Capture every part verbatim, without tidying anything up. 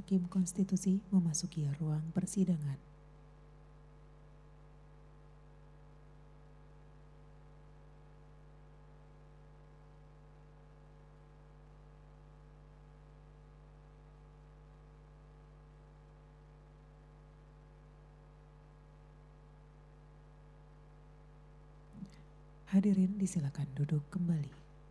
Hakim Konstitusi memasuki ruang persidangan. Hadirin disilakan duduk kembali.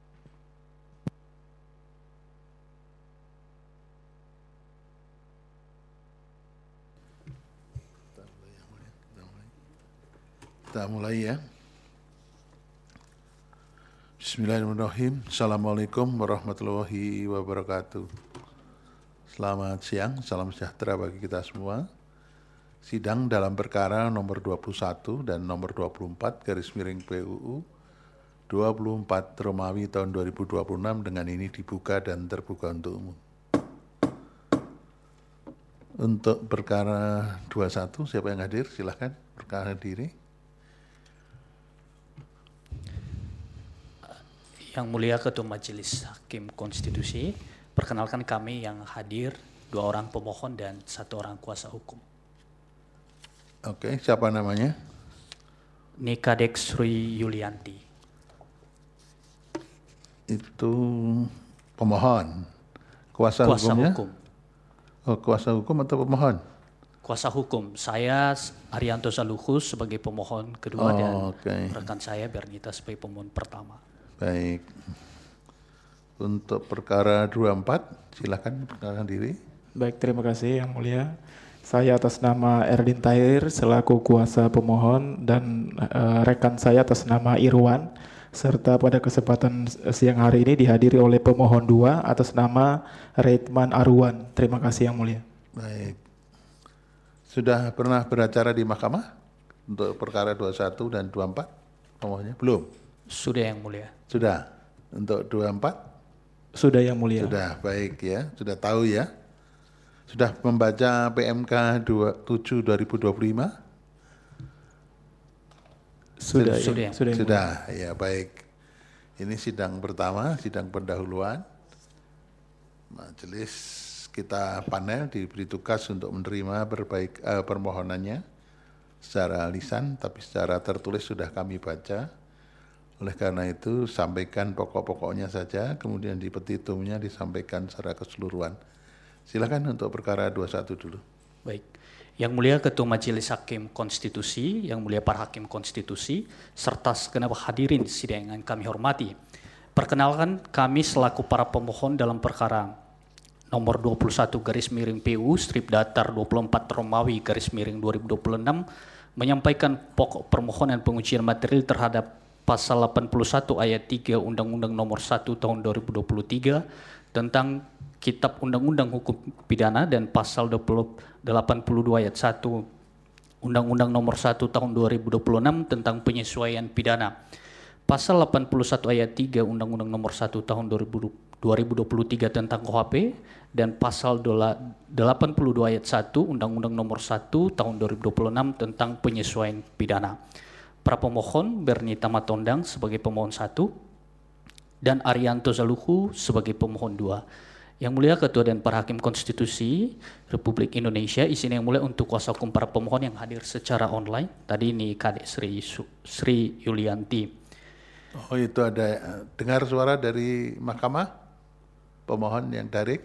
Kita mulai ya. Bismillahirrahmanirrahim. Assalamualaikum warahmatullahi wabarakatuh. Selamat siang, salam sejahtera bagi kita semua. Sidang dalam perkara nomor dua puluh satu dan nomor dua puluh empat garis miring P U U dua puluh empat Romawi tahun dua ribu dua puluh enam dengan ini dibuka dan terbuka untuk umum. Untuk perkara dua puluh satu, siapa yang hadir? Silakan perkara diri. Yang Mulia Ketua Majelis Hakim Konstitusi, perkenalkan kami yang hadir dua orang pemohon dan satu orang kuasa hukum. Oke, siapa namanya? Nikadek Sri Yulianti. Itu pemohon. Kuasa, kuasa hukumnya? hukum. Oh, kuasa hukum atau pemohon? Kuasa hukum. Saya Arianto Saluhus sebagai pemohon kedua Oh, dan okay. rekan saya Bernita sebagai pemohon pertama. Baik. Untuk perkara dua puluh empat, silakan perkenalkan diri. Baik, terima kasih Yang Mulia. Saya atas nama Erdin Tahir selaku kuasa pemohon dan uh, rekan saya atas nama Irwan, serta pada kesempatan siang hari ini dihadiri oleh pemohon dua atas nama Reitman Arwan. Terima kasih Yang Mulia. Baik. Sudah pernah beracara di mahkamah untuk perkara dua puluh satu dan dua puluh empat pemohonnya? Belum? Sudah Yang Mulia. Sudah. Untuk dua puluh empat? Sudah Yang Mulia. Sudah, baik ya. Sudah tahu ya. Sudah membaca P M K dua puluh tujuh dua ribu dua puluh lima? Sudah, sudah, ya, sudah, sudah ya, baik. Ini sidang pertama, sidang pendahuluan. Majelis kita panel diberi tugas untuk menerima berbaik eh, permohonannya secara lisan, tapi secara tertulis sudah kami baca. Oleh karena itu sampaikan pokok-pokoknya saja, kemudian di petitumnya disampaikan secara keseluruhan. Silakan untuk perkara dua puluh satu dulu. Baik. Yang Mulia Ketua Majelis Hakim Konstitusi, Yang Mulia para Hakim Konstitusi, serta segenap hadirin sidang yang kami hormati. Perkenalkan kami selaku para pemohon dalam perkara nomor dua puluh satu garis miring P U strip datar dua puluh empat Romawi garis miring dua ribu dua puluh enam menyampaikan pokok permohonan pengujian material terhadap pasal delapan puluh satu ayat tiga Undang-Undang nomor satu tahun dua ribu dua puluh tiga tentang Kitab Undang-Undang Hukum Pidana dan pasal delapan puluh dua ayat satu Undang-Undang nomor satu tahun dua ribu dua puluh enam tentang penyesuaian pidana. Pasal delapan puluh satu ayat tiga Undang-Undang nomor satu tahun dua ribu dua puluh tiga tentang K U H P dan pasal delapan puluh dua ayat satu Undang-Undang nomor satu tahun dua ribu dua puluh enam tentang penyesuaian pidana. Para pemohon Bernita Matondang sebagai pemohon satu dan Arianto Zaluhu sebagai pemohon dua. Yang Mulia Ketua dan para Hakim Konstitusi Republik Indonesia, izin yang mulia untuk kuasa hukum para pemohon yang hadir secara online. Tadi ini Kadek Sri, Sri Yulianti. Oh, itu ada dengar suara dari mahkamah? Pemohon yang daring?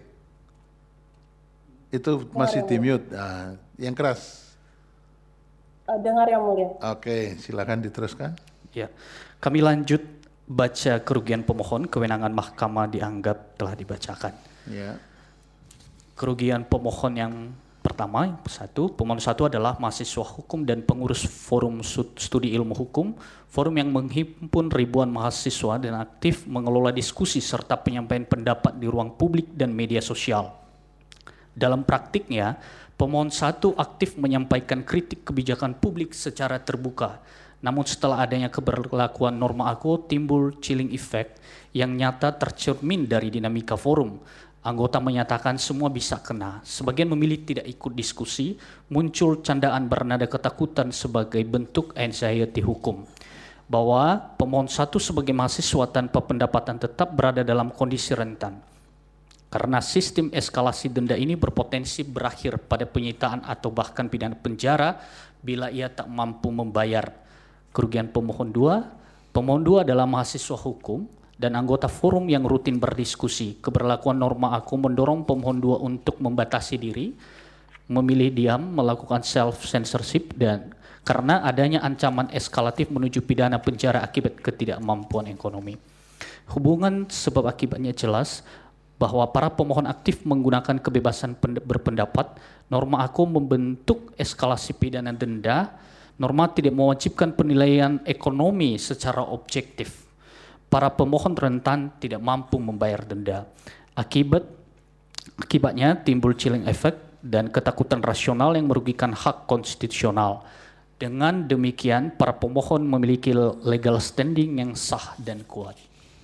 Itu masih di mute. Nah, yang keras. Dengar Yang Mulia. Oke, silakan diteruskan. Ya, kami lanjut baca kerugian pemohon. Kewenangan mahkamah dianggap telah dibacakan. Ya. Kerugian pemohon yang pertama, yang satu, pemohon satu adalah mahasiswa hukum dan pengurus forum studi ilmu hukum, forum yang menghimpun ribuan mahasiswa dan aktif mengelola diskusi serta penyampaian pendapat di ruang publik dan media sosial. Dalam praktiknya, pemohon satu aktif menyampaikan kritik kebijakan publik secara terbuka. Namun setelah adanya keberlakuan norma A K U timbul chilling effect yang nyata tercermin dari dinamika forum. Anggota menyatakan semua bisa kena. Sebagian memilih tidak ikut diskusi, muncul candaan bernada ketakutan sebagai bentuk anxiety hukum. Bahwa pemohon satu sebagai mahasiswa tanpa pendapatan tetap berada dalam kondisi rentan. Karena sistem eskalasi denda ini berpotensi berakhir pada penyitaan atau bahkan pidana penjara bila ia tak mampu membayar. Kerugian pemohon dua, pemohon dua adalah mahasiswa hukum dan anggota forum yang rutin berdiskusi. Keberlakuan norma aku mendorong pemohon dua untuk membatasi diri, memilih diam, melakukan self-censorship, dan karena adanya ancaman eskalatif menuju pidana penjara akibat ketidakmampuan ekonomi. Hubungan sebab akibatnya jelas bahwa para pemohon aktif menggunakan kebebasan berpendapat. Norma aku membentuk eskalasi pidana denda. Norma tidak mewajibkan penilaian ekonomi secara objektif. Para pemohon rentan tidak mampu membayar denda. Akibat akibatnya timbul chilling effect dan ketakutan rasional yang merugikan hak konstitusional. Dengan demikian, para pemohon memiliki legal standing yang sah dan kuat.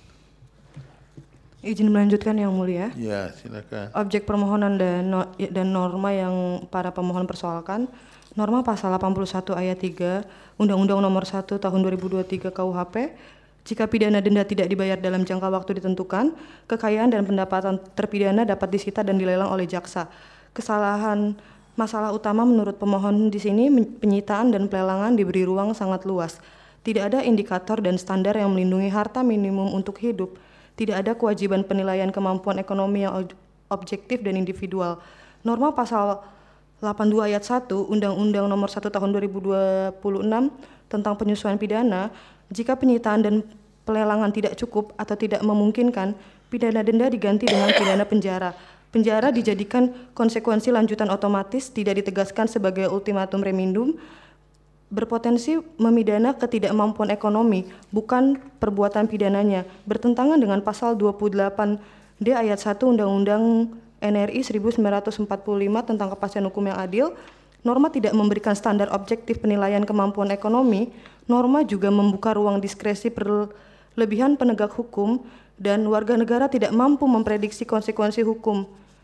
Izin melanjutkan Yang Mulia. Ya, silakan. Objek permohonan dan, no, dan norma yang para pemohon persoalkan, norma pasal delapan puluh satu ayat tiga Undang-Undang Nomor satu Tahun dua ribu dua puluh tiga K U H P, jika pidana denda tidak dibayar dalam jangka waktu ditentukan, kekayaan dan pendapatan terpidana dapat disita dan dilelang oleh jaksa. Kesalahan masalah utama menurut pemohon di sini penyitaan dan pelelangan diberi ruang sangat luas. Tidak ada indikator dan standar yang melindungi harta minimum untuk hidup. Tidak ada kewajiban penilaian kemampuan ekonomi yang objektif dan individual. Norma pasal delapan puluh dua ayat satu Undang-Undang Nomor satu Tahun dua ribu dua puluh enam tentang penyesuaian pidana, jika penyitaan dan pelelangan tidak cukup atau tidak memungkinkan, pidana denda diganti dengan pidana penjara. Penjara dijadikan konsekuensi lanjutan otomatis, tidak ditegaskan sebagai ultimatum remindum, berpotensi memidana ketidakmampuan ekonomi, bukan perbuatan pidananya, bertentangan dengan pasal dua puluh delapan D ayat satu Undang-Undang N R I seribu sembilan ratus empat puluh lima tentang kepastian hukum yang adil. Norma tidak memberikan standar objektif penilaian kemampuan ekonomi. Norma juga membuka ruang diskresi berlebihan penegak hukum dan warga negara tidak mampu memprediksi konsekuensi hukum.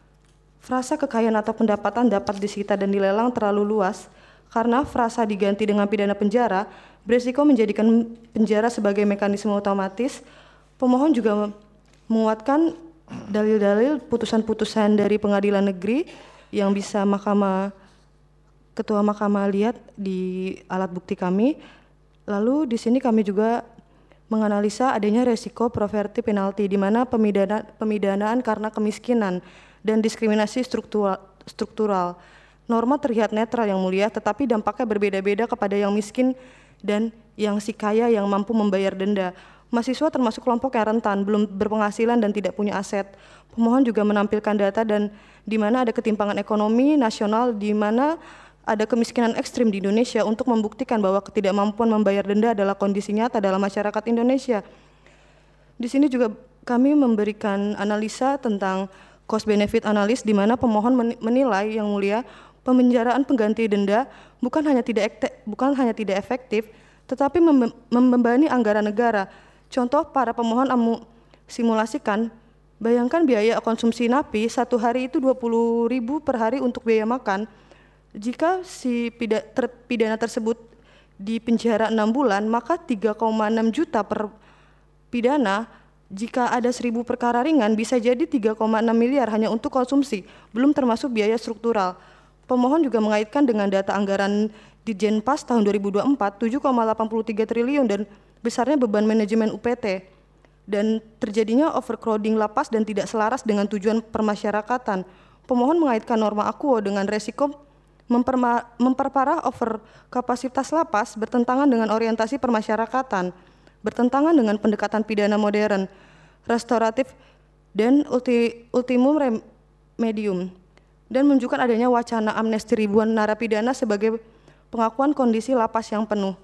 Frasa kekayaan atau pendapatan dapat disita dan dilelang terlalu luas. Karena frasa diganti dengan pidana penjara, berisiko menjadikan penjara sebagai mekanisme otomatis. Pemohon juga menguatkan dalil-dalil putusan-putusan dari pengadilan negeri yang bisa mahkamah ketua mahkamah lihat di alat bukti kami. Lalu di sini kami juga menganalisa adanya resiko poverty penalty, di mana pemidana, pemidanaan karena kemiskinan dan diskriminasi struktural. struktural. Norma terlihat netral Yang Mulia, tetapi dampaknya berbeda-beda kepada yang miskin dan yang si kaya yang mampu membayar denda. Mahasiswa termasuk kelompok yang rentan, belum berpenghasilan dan tidak punya aset. Pemohon juga menampilkan data dan di mana ada ketimpangan ekonomi nasional, di mana ada kemiskinan ekstrim di Indonesia untuk membuktikan bahwa ketidakmampuan membayar denda adalah kondisi nyata dalam masyarakat Indonesia. Di sini juga kami memberikan analisa tentang cost benefit analysis, di mana pemohon menilai Yang Mulia, pemenjaraan pengganti denda bukan hanya tidak ekte, bukan hanya tidak efektif, tetapi mem- membebani anggaran negara. Contoh para pemohon amu simulasikan, bayangkan biaya konsumsi napi satu hari itu dua puluh ribu per hari untuk biaya makan. Jika si pida, terpidana tersebut di penjara enam bulan, maka tiga koma enam juta per pidana. Jika ada seribu perkara ringan, bisa jadi tiga koma enam miliar hanya untuk konsumsi, belum termasuk biaya struktural. Pemohon juga mengaitkan dengan data anggaran Ditjenpas tahun dua ribu dua puluh empat, tujuh koma delapan tiga triliun dan besarnya beban manajemen U P T. Dan terjadinya overcrowding lapas dan tidak selaras dengan tujuan permasyarakatan. Pemohon mengaitkan norma akuo dengan resiko memperma- memperparah overkapasitas lapas, bertentangan dengan orientasi permasyarakatan, bertentangan dengan pendekatan pidana modern, restoratif, dan ulti- ultimum remedium, dan menunjukkan adanya wacana amnesti ribuan narapidana sebagai pengakuan kondisi lapas yang penuh.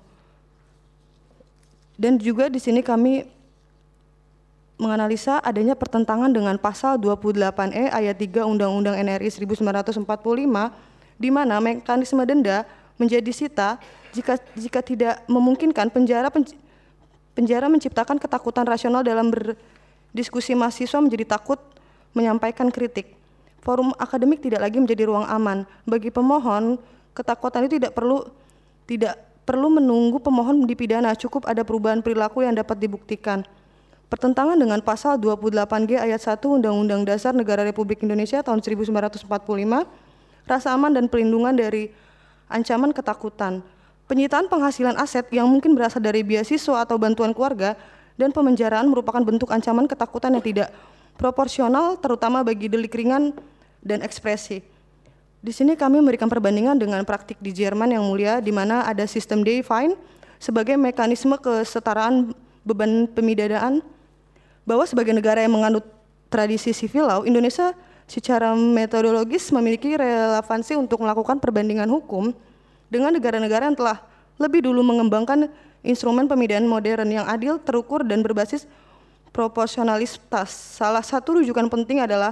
Dan juga di sini kami menganalisa adanya pertentangan dengan pasal dua puluh delapan E ayat tiga Undang-Undang N R I seribu sembilan ratus empat puluh lima, di mana mekanisme denda menjadi sita jika jika tidak memungkinkan. Penjara pen, penjara menciptakan ketakutan rasional dalam berdiskusi. Mahasiswa menjadi takut menyampaikan kritik. Forum akademik tidak lagi menjadi ruang aman. Bagi pemohon, ketakutan itu tidak perlu tidak perlu menunggu pemohon dipidana, cukup ada perubahan perilaku yang dapat dibuktikan. bertentangan dengan pasal dua puluh delapan G ayat satu Undang-Undang Dasar Negara Republik Indonesia tahun seribu sembilan ratus empat puluh lima, rasa aman dan perlindungan dari ancaman ketakutan, penyitaan penghasilan aset yang mungkin berasal dari beasiswa atau bantuan keluarga, dan pemenjaraan merupakan bentuk ancaman ketakutan yang tidak proporsional terutama bagi delik ringan dan ekspresi. Di sini kami memberikan perbandingan dengan praktik di Jerman yang mulia, di mana ada sistem day fine sebagai mekanisme kesetaraan beban pemidanaan, bahwa sebagai negara yang menganut tradisi civil law, Indonesia secara metodologis memiliki relevansi untuk melakukan perbandingan hukum dengan negara-negara yang telah lebih dulu mengembangkan instrumen pemidanaan modern yang adil, terukur, dan berbasis proporsionalitas. Salah satu rujukan penting adalah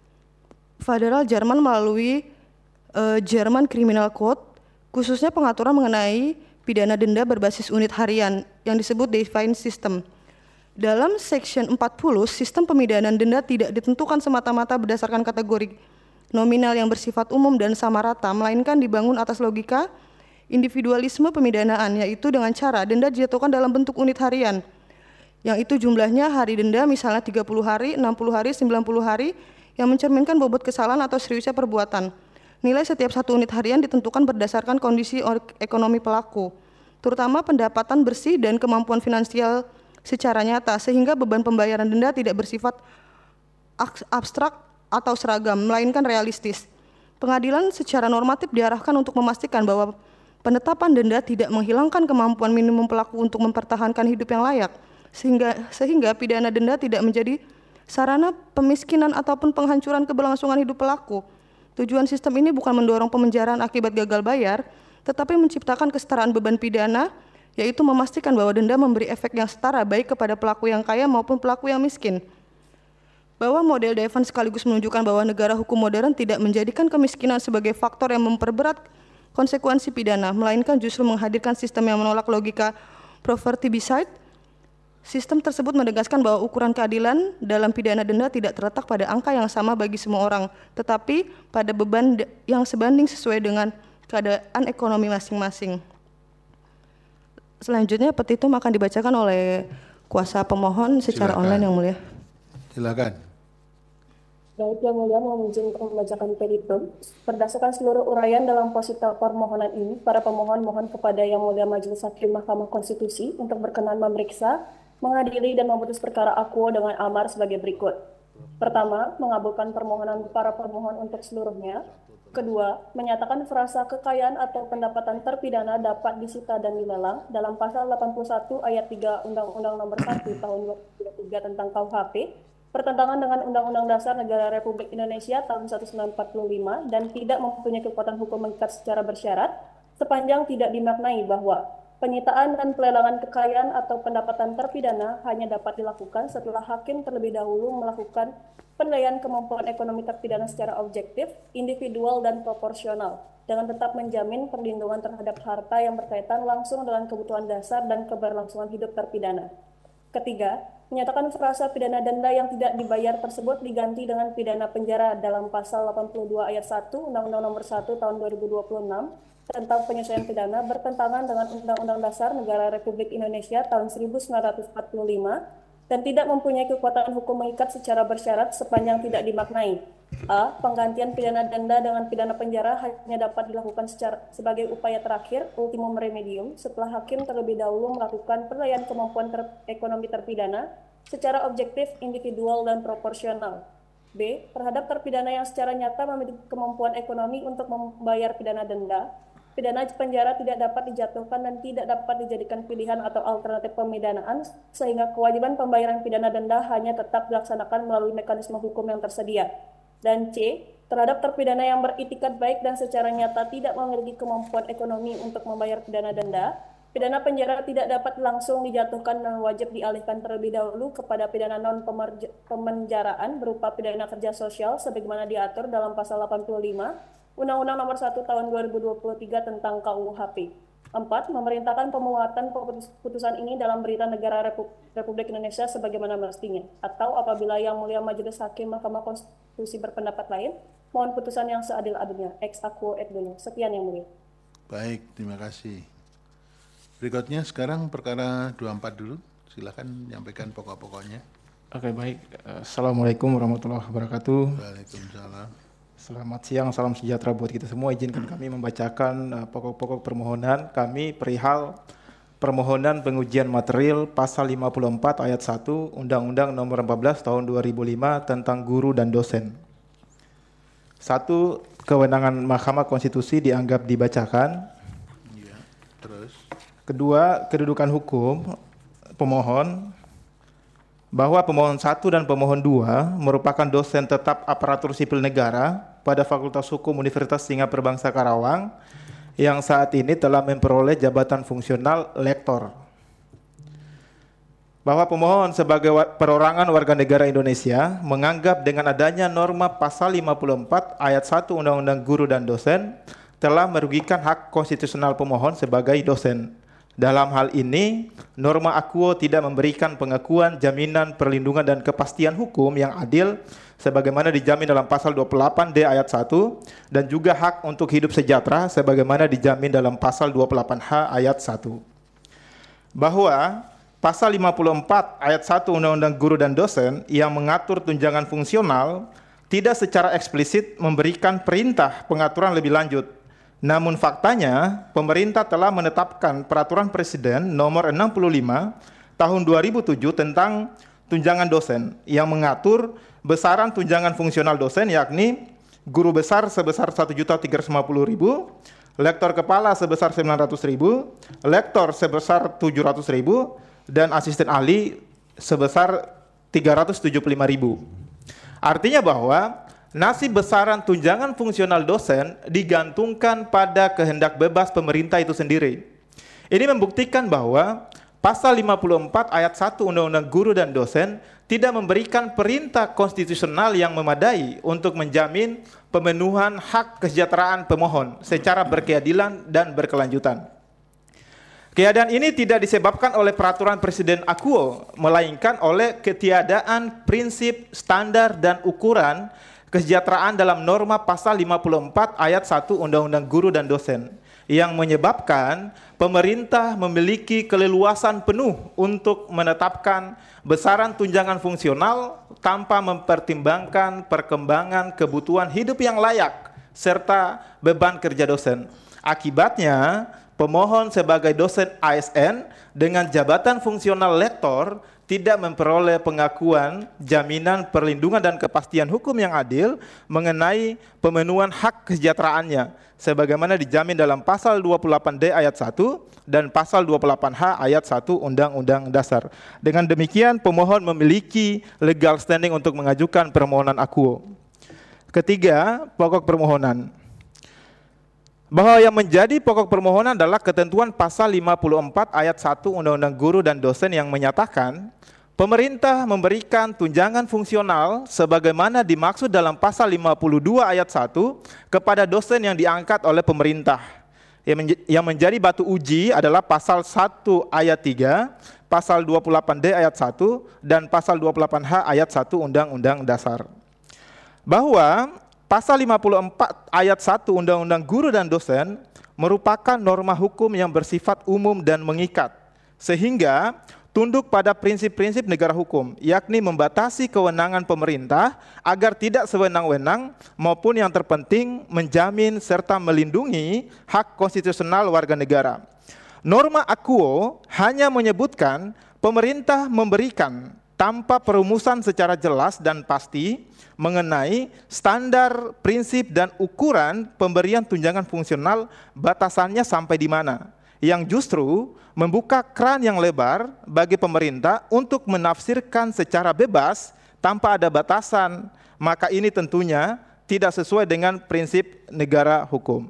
Federal Jerman melalui uh, German Criminal Code, khususnya pengaturan mengenai pidana denda berbasis unit harian yang disebut defined system. Dalam section empat puluh, sistem pemidanaan denda tidak ditentukan semata-mata berdasarkan kategori nominal yang bersifat umum dan sama rata, melainkan dibangun atas logika individualisme pemidanaan, yaitu dengan cara denda dijatuhkan dalam bentuk unit harian, yang itu jumlahnya hari denda misalnya tiga puluh hari, enam puluh hari, sembilan puluh hari, yang mencerminkan bobot kesalahan atau seriusnya perbuatan. Nilai setiap satu unit harian ditentukan berdasarkan kondisi ekonomi pelaku, terutama pendapatan bersih dan kemampuan finansial secara nyata, sehingga beban pembayaran denda tidak bersifat abstrak atau seragam, melainkan realistis. Pengadilan secara normatif diarahkan untuk memastikan bahwa penetapan denda tidak menghilangkan kemampuan minimum pelaku untuk mempertahankan hidup yang layak, sehingga sehingga pidana denda tidak menjadi sarana pemiskinan ataupun penghancuran keberlangsungan hidup pelaku. Tujuan sistem ini bukan mendorong pemenjaraan akibat gagal bayar, tetapi menciptakan kesetaraan beban pidana, yaitu memastikan bahwa denda memberi efek yang setara baik kepada pelaku yang kaya maupun pelaku yang miskin. Bahwa model Devon sekaligus menunjukkan bahwa negara hukum modern tidak menjadikan kemiskinan sebagai faktor yang memperberat konsekuensi pidana, melainkan justru menghadirkan sistem yang menolak logika poverty-becide. Sistem tersebut menegaskan bahwa ukuran keadilan dalam pidana denda tidak terletak pada angka yang sama bagi semua orang, tetapi pada beban yang sebanding sesuai dengan keadaan ekonomi masing-masing. Selanjutnya petitum akan dibacakan oleh kuasa pemohon secara Silakan. online yang mulia. Silakan. Baik, yang mulia mohon izin untuk membacakan petitum. Berdasarkan seluruh uraian dalam posita permohonan ini, para pemohon mohon kepada Yang Mulia Majelis Hakim Mahkamah Konstitusi untuk berkenan memeriksa, mengadili dan memutus perkara akuo dengan amar sebagai berikut. Pertama, mengabulkan permohonan para pemohon untuk seluruhnya. Kedua, menyatakan frasa kekayaan atau pendapatan terpidana dapat disita dan dilelang dalam pasal delapan puluh satu ayat tiga Undang-Undang Nomor satu Tahun dua ribu dua puluh tiga tentang K U H P, bertentangan dengan Undang-Undang Dasar Negara Republik Indonesia tahun seribu sembilan ratus empat puluh lima dan tidak mempunyai kekuatan hukum mengikat secara bersyarat, sepanjang tidak dimaknai bahwa penyitaan dan pelelangan kekayaan atau pendapatan terpidana hanya dapat dilakukan setelah hakim terlebih dahulu melakukan penilaian kemampuan ekonomi terpidana secara objektif, individual, dan proporsional, dengan tetap menjamin perlindungan terhadap harta yang berkaitan langsung dengan kebutuhan dasar dan keberlangsungan hidup terpidana. Ketiga, menyatakan frasa pidana denda yang tidak dibayar tersebut diganti dengan pidana penjara dalam pasal delapan puluh dua ayat satu Undang-Undang Nomor satu Tahun dua ribu dua puluh enam tentang penyesuaian pidana bertentangan dengan Undang-Undang Dasar Negara Republik Indonesia tahun seribu sembilan ratus empat puluh lima dan tidak mempunyai kekuatan hukum mengikat secara bersyarat sepanjang tidak dimaknai. A. Penggantian pidana denda dengan pidana penjara hanya dapat dilakukan secara sebagai upaya terakhir, ultimum remedium, setelah hakim terlebih dahulu melakukan penilaian kemampuan ter ekonomi terpidana secara objektif, individual, dan proporsional. B. Terhadap terpidana yang secara nyata memiliki kemampuan ekonomi untuk membayar pidana denda, pidana penjara tidak dapat dijatuhkan dan tidak dapat dijadikan pilihan atau alternatif pemidanaan, sehingga kewajiban pembayaran pidana denda hanya tetap dilaksanakan melalui mekanisme hukum yang tersedia. Dan C. Terhadap terpidana yang beritikat baik dan secara nyata tidak memiliki kemampuan ekonomi untuk membayar pidana denda, pidana penjara tidak dapat langsung dijatuhkan dan wajib dialihkan terlebih dahulu kepada pidana non-pemenjaraan berupa pidana kerja sosial sebagaimana diatur dalam pasal delapan puluh lima Undang-Undang Nomor satu Tahun dua ribu dua puluh tiga tentang K U H P. Empat. Memerintahkan pemuatan putusan ini dalam Berita Negara Republik Indonesia sebagaimana mestinya. Atau apabila Yang Mulia Majelis Hakim Mahkamah Konstitusi berpendapat lain, mohon putusan yang seadil-adilnya. Ex aequo et bene. Sekian Yang Mulia. Baik, terima kasih. Berikutnya sekarang perkara dua puluh empat dulu. Silakan menyampaikan pokok-pokoknya. Oke, baik. Assalamualaikum warahmatullahi wabarakatuh. Waalaikumsalam. Selamat siang, salam sejahtera buat kita semua. Izinkan kami membacakan uh, pokok-pokok permohonan kami perihal permohonan pengujian material pasal lima puluh empat ayat satu Undang-Undang Nomor empat belas Tahun dua ribu lima tentang guru dan dosen. Satu, kewenangan Mahkamah Konstitusi dianggap dibacakan. Ya, terus. Kedua, kedudukan hukum pemohon, bahwa pemohon satu dan pemohon dua merupakan dosen tetap aparatur sipil negara pada Fakultas Hukum Universitas Singapura Bangsa Karawang yang saat ini telah memperoleh jabatan fungsional lektor. Bahwa pemohon sebagai perorangan warga negara Indonesia menganggap dengan adanya norma pasal lima puluh empat ayat satu Undang-Undang Guru dan Dosen telah merugikan hak konstitusional pemohon sebagai dosen. Dalam hal ini, norma Akuo tidak memberikan pengakuan, jaminan, perlindungan, dan kepastian hukum yang adil sebagaimana dijamin dalam pasal dua puluh delapan D ayat satu dan juga hak untuk hidup sejahtera sebagaimana dijamin dalam pasal dua puluh delapan H ayat satu. Bahwa pasal lima puluh empat ayat satu Undang-Undang Guru dan Dosen yang mengatur tunjangan fungsional tidak secara eksplisit memberikan perintah pengaturan lebih lanjut. Namun faktanya, pemerintah telah menetapkan Peraturan Presiden Nomor enam puluh lima Tahun dua ribu tujuh tentang tunjangan dosen yang mengatur besaran tunjangan fungsional dosen yakni guru besar sebesar satu juta tiga ratus lima puluh ribu, lektor kepala sebesar sembilan ratus ribu, lektor sebesar tujuh ratus ribu, dan asisten ahli sebesar tiga ratus tujuh puluh lima ribu. Artinya bahwa nasib besaran tunjangan fungsional dosen digantungkan pada kehendak bebas pemerintah itu sendiri. Ini membuktikan bahwa pasal lima puluh empat ayat satu Undang-Undang Guru dan Dosen tidak memberikan perintah konstitusional yang memadai untuk menjamin pemenuhan hak kesejahteraan pemohon secara berkeadilan dan berkelanjutan. Keadaan ini tidak disebabkan oleh Peraturan Presiden Akuo, melainkan oleh ketiadaan prinsip, standar, dan ukuran kesejahteraan dalam norma pasal lima puluh empat ayat satu Undang-Undang Guru dan Dosen yang menyebabkan pemerintah memiliki keleluasan penuh untuk menetapkan besaran tunjangan fungsional tanpa mempertimbangkan perkembangan kebutuhan hidup yang layak serta beban kerja dosen. Akibatnya, pemohon sebagai dosen A S N dengan jabatan fungsional lektor tidak memperoleh pengakuan, jaminan, perlindungan, dan kepastian hukum yang adil mengenai pemenuhan hak kesejahteraannya sebagaimana dijamin dalam pasal dua puluh delapan D ayat satu dan pasal dua puluh delapan H ayat satu Undang-Undang Dasar. Dengan demikian, pemohon memiliki legal standing untuk mengajukan permohonan Akuo. Ketiga, pokok permohonan. Bahwa yang menjadi pokok permohonan adalah ketentuan pasal lima puluh empat ayat satu Undang-Undang Guru dan Dosen yang menyatakan pemerintah memberikan tunjangan fungsional sebagaimana dimaksud dalam pasal lima puluh dua ayat satu kepada dosen yang diangkat oleh pemerintah. Yang menjadi batu uji adalah pasal satu ayat tiga, pasal dua puluh delapan D ayat satu, dan pasal dua puluh delapan H ayat satu Undang-Undang Dasar. Bahwa pasal lima puluh empat ayat satu Undang-Undang Guru dan Dosen merupakan norma hukum yang bersifat umum dan mengikat, sehingga tunduk pada prinsip-prinsip negara hukum, yakni membatasi kewenangan pemerintah agar tidak sewenang-wenang maupun yang terpenting menjamin serta melindungi hak konstitusional warga negara. Norma Akuo hanya menyebutkan pemerintah memberikan tanpa perumusan secara jelas dan pasti mengenai standar, prinsip, dan ukuran pemberian tunjangan fungsional batasannya sampai di mana, yang justru membuka keran yang lebar bagi pemerintah untuk menafsirkan secara bebas tanpa ada batasan, maka ini tentunya tidak sesuai dengan prinsip negara hukum.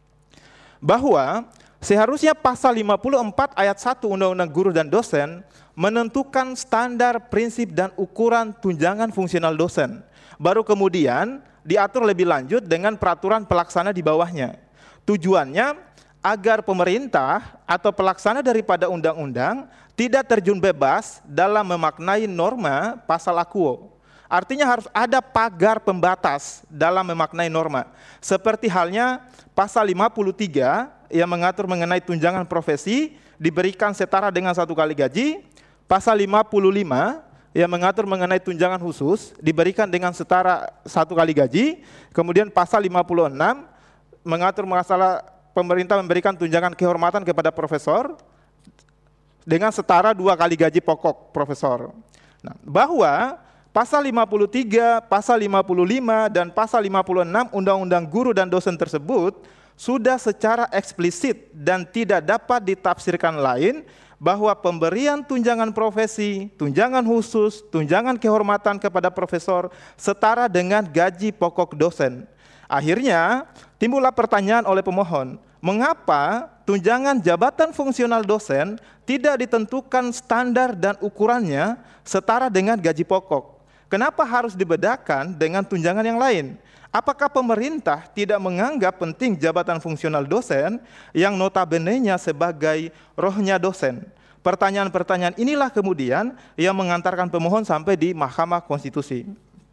Bahwa seharusnya pasal lima puluh empat ayat satu Undang-Undang Guru dan Dosen menentukan standar, prinsip, dan ukuran tunjangan fungsional dosen. Baru kemudian diatur lebih lanjut dengan peraturan pelaksana di bawahnya. Tujuannya agar pemerintah atau pelaksana daripada undang-undang tidak terjun bebas dalam memaknai norma pasal Akuo. Artinya harus ada pagar pembatas dalam memaknai norma. Seperti halnya pasal lima puluh tiga yang mengatur mengenai tunjangan profesi diberikan setara dengan satu kali gaji. pasal lima puluh lima yang mengatur mengenai tunjangan khusus diberikan dengan setara satu kali gaji. Kemudian pasal lima puluh enam mengatur masalah pemerintah memberikan tunjangan kehormatan kepada profesor dengan setara dua kali gaji pokok profesor. Nah, bahwa pasal lima puluh tiga, pasal lima puluh lima, dan pasal lima puluh enam Undang-Undang Guru dan Dosen tersebut sudah secara eksplisit dan tidak dapat ditafsirkan lain bahwa pemberian tunjangan profesi, tunjangan khusus, tunjangan kehormatan kepada profesor setara dengan gaji pokok dosen. Akhirnya, timbullah pertanyaan oleh pemohon, mengapa tunjangan jabatan fungsional dosen tidak ditentukan standar dan ukurannya setara dengan gaji pokok? Kenapa harus dibedakan dengan tunjangan yang lain? Apakah pemerintah tidak menganggap penting jabatan fungsional dosen yang notabene-nya sebagai rohnya dosen? Pertanyaan-pertanyaan inilah kemudian yang mengantarkan pemohon sampai di Mahkamah Konstitusi.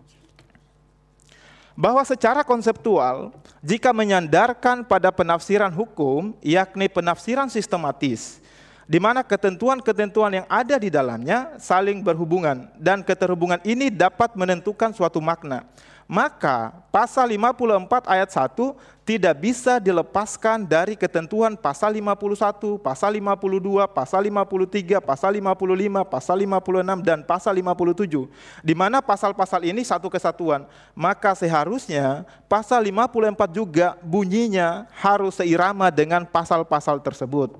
Bahwa secara konseptual, jika menyandarkan pada penafsiran hukum, yakni penafsiran sistematis, di mana ketentuan-ketentuan yang ada di dalamnya saling berhubungan, dan keterhubungan ini dapat menentukan suatu makna, maka pasal lima puluh empat ayat satu tidak bisa dilepaskan dari ketentuan pasal lima puluh satu, pasal lima puluh dua, pasal lima puluh tiga, pasal lima puluh lima, pasal lima puluh enam, dan pasal lima puluh tujuh. Di mana pasal-pasal ini satu kesatuan, maka seharusnya pasal lima puluh empat juga bunyinya harus seirama dengan pasal-pasal tersebut.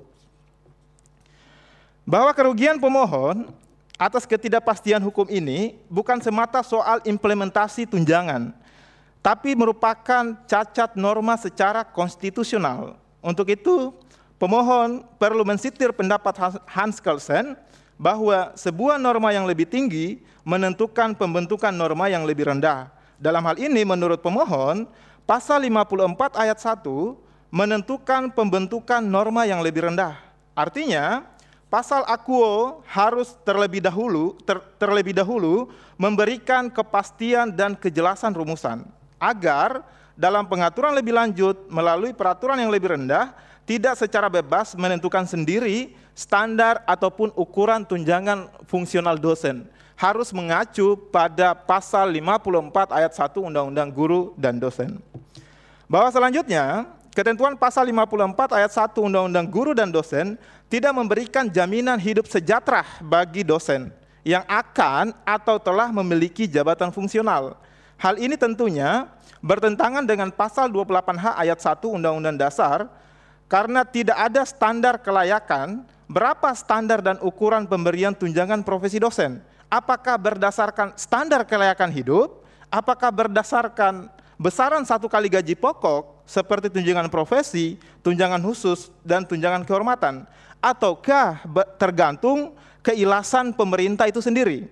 Bahwa kerugian pemohon atas ketidakpastian hukum ini bukan semata soal implementasi tunjangan, tapi merupakan cacat norma secara konstitusional. Untuk itu, pemohon perlu mensitir pendapat Hans Kelsen bahwa sebuah norma yang lebih tinggi menentukan pembentukan norma yang lebih rendah. Dalam hal ini, menurut pemohon, pasal lima puluh empat ayat satu menentukan pembentukan norma yang lebih rendah. Artinya, pasal akuo harus terlebih dahulu ter, terlebih dahulu memberikan kepastian dan kejelasan rumusan agar dalam pengaturan lebih lanjut melalui peraturan yang lebih rendah tidak secara bebas menentukan sendiri standar ataupun ukuran tunjangan fungsional dosen. Harus mengacu pada pasal lima puluh empat ayat satu Undang-Undang Guru dan Dosen. Bahwa selanjutnya, ketentuan pasal lima puluh empat ayat satu Undang-Undang Guru dan Dosen tidak memberikan jaminan hidup sejahtera bagi dosen yang akan atau telah memiliki jabatan fungsional. Hal ini tentunya bertentangan dengan pasal dua puluh delapan H ayat satu Undang-Undang Dasar karena tidak ada standar kelayakan. Berapa standar dan ukuran pemberian tunjangan profesi dosen? Apakah berdasarkan standar kelayakan hidup? Apakah berdasarkan besaran satu kali gaji pokok seperti tunjangan profesi, tunjangan khusus, dan tunjangan kehormatan? Ataukah tergantung keilasan pemerintah itu sendiri?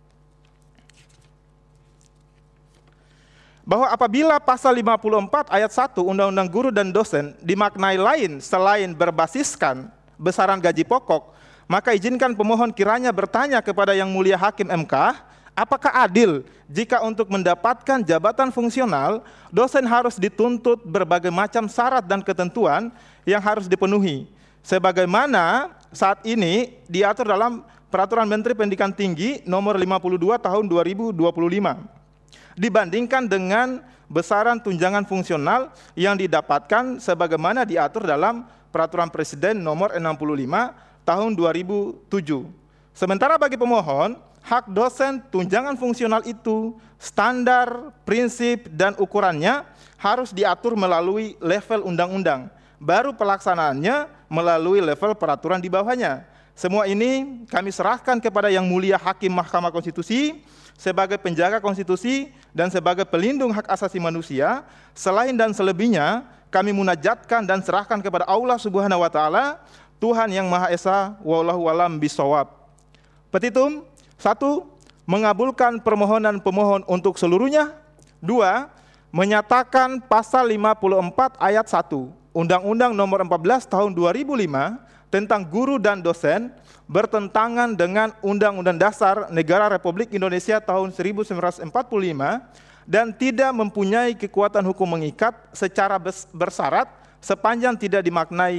Bahwa apabila pasal lima puluh empat ayat satu Undang-Undang Guru dan Dosen dimaknai lain selain berbasiskan besaran gaji pokok, maka izinkan pemohon kiranya bertanya kepada Yang Mulia Hakim M K, apakah adil jika untuk mendapatkan jabatan fungsional, dosen harus dituntut berbagai macam syarat dan ketentuan yang harus dipenuhi, sebagaimana saat ini diatur dalam Peraturan Menteri Pendidikan Tinggi nomor lima puluh dua tahun dua ribu dua puluh lima, dibandingkan dengan besaran tunjangan fungsional yang didapatkan sebagaimana diatur dalam Peraturan Presiden nomor enam puluh lima tahun dua ribu tujuh. Sementara bagi pemohon, hak dosen tunjangan fungsional itu, standar, prinsip, dan ukurannya harus diatur melalui level undang-undang. Baru pelaksanaannya melalui level peraturan di bawahnya. Semua ini kami serahkan kepada Yang Mulia Hakim Mahkamah Konstitusi sebagai penjaga konstitusi dan sebagai pelindung hak asasi manusia. Selain dan selebihnya, kami munajatkan dan serahkan kepada Allah Subhanahu wa taala, Tuhan yang Maha Esa, wallahu alam bisawab. Petitum, satu, mengabulkan permohonan pemohon untuk seluruhnya. Dua, menyatakan pasal lima puluh empat ayat satu Undang-Undang nomor empat belas tahun dua ribu lima tentang guru dan dosen bertentangan dengan Undang-Undang Dasar Negara Republik Indonesia tahun seribu sembilan ratus empat puluh lima dan tidak mempunyai kekuatan hukum mengikat secara bersyarat sepanjang tidak dimaknai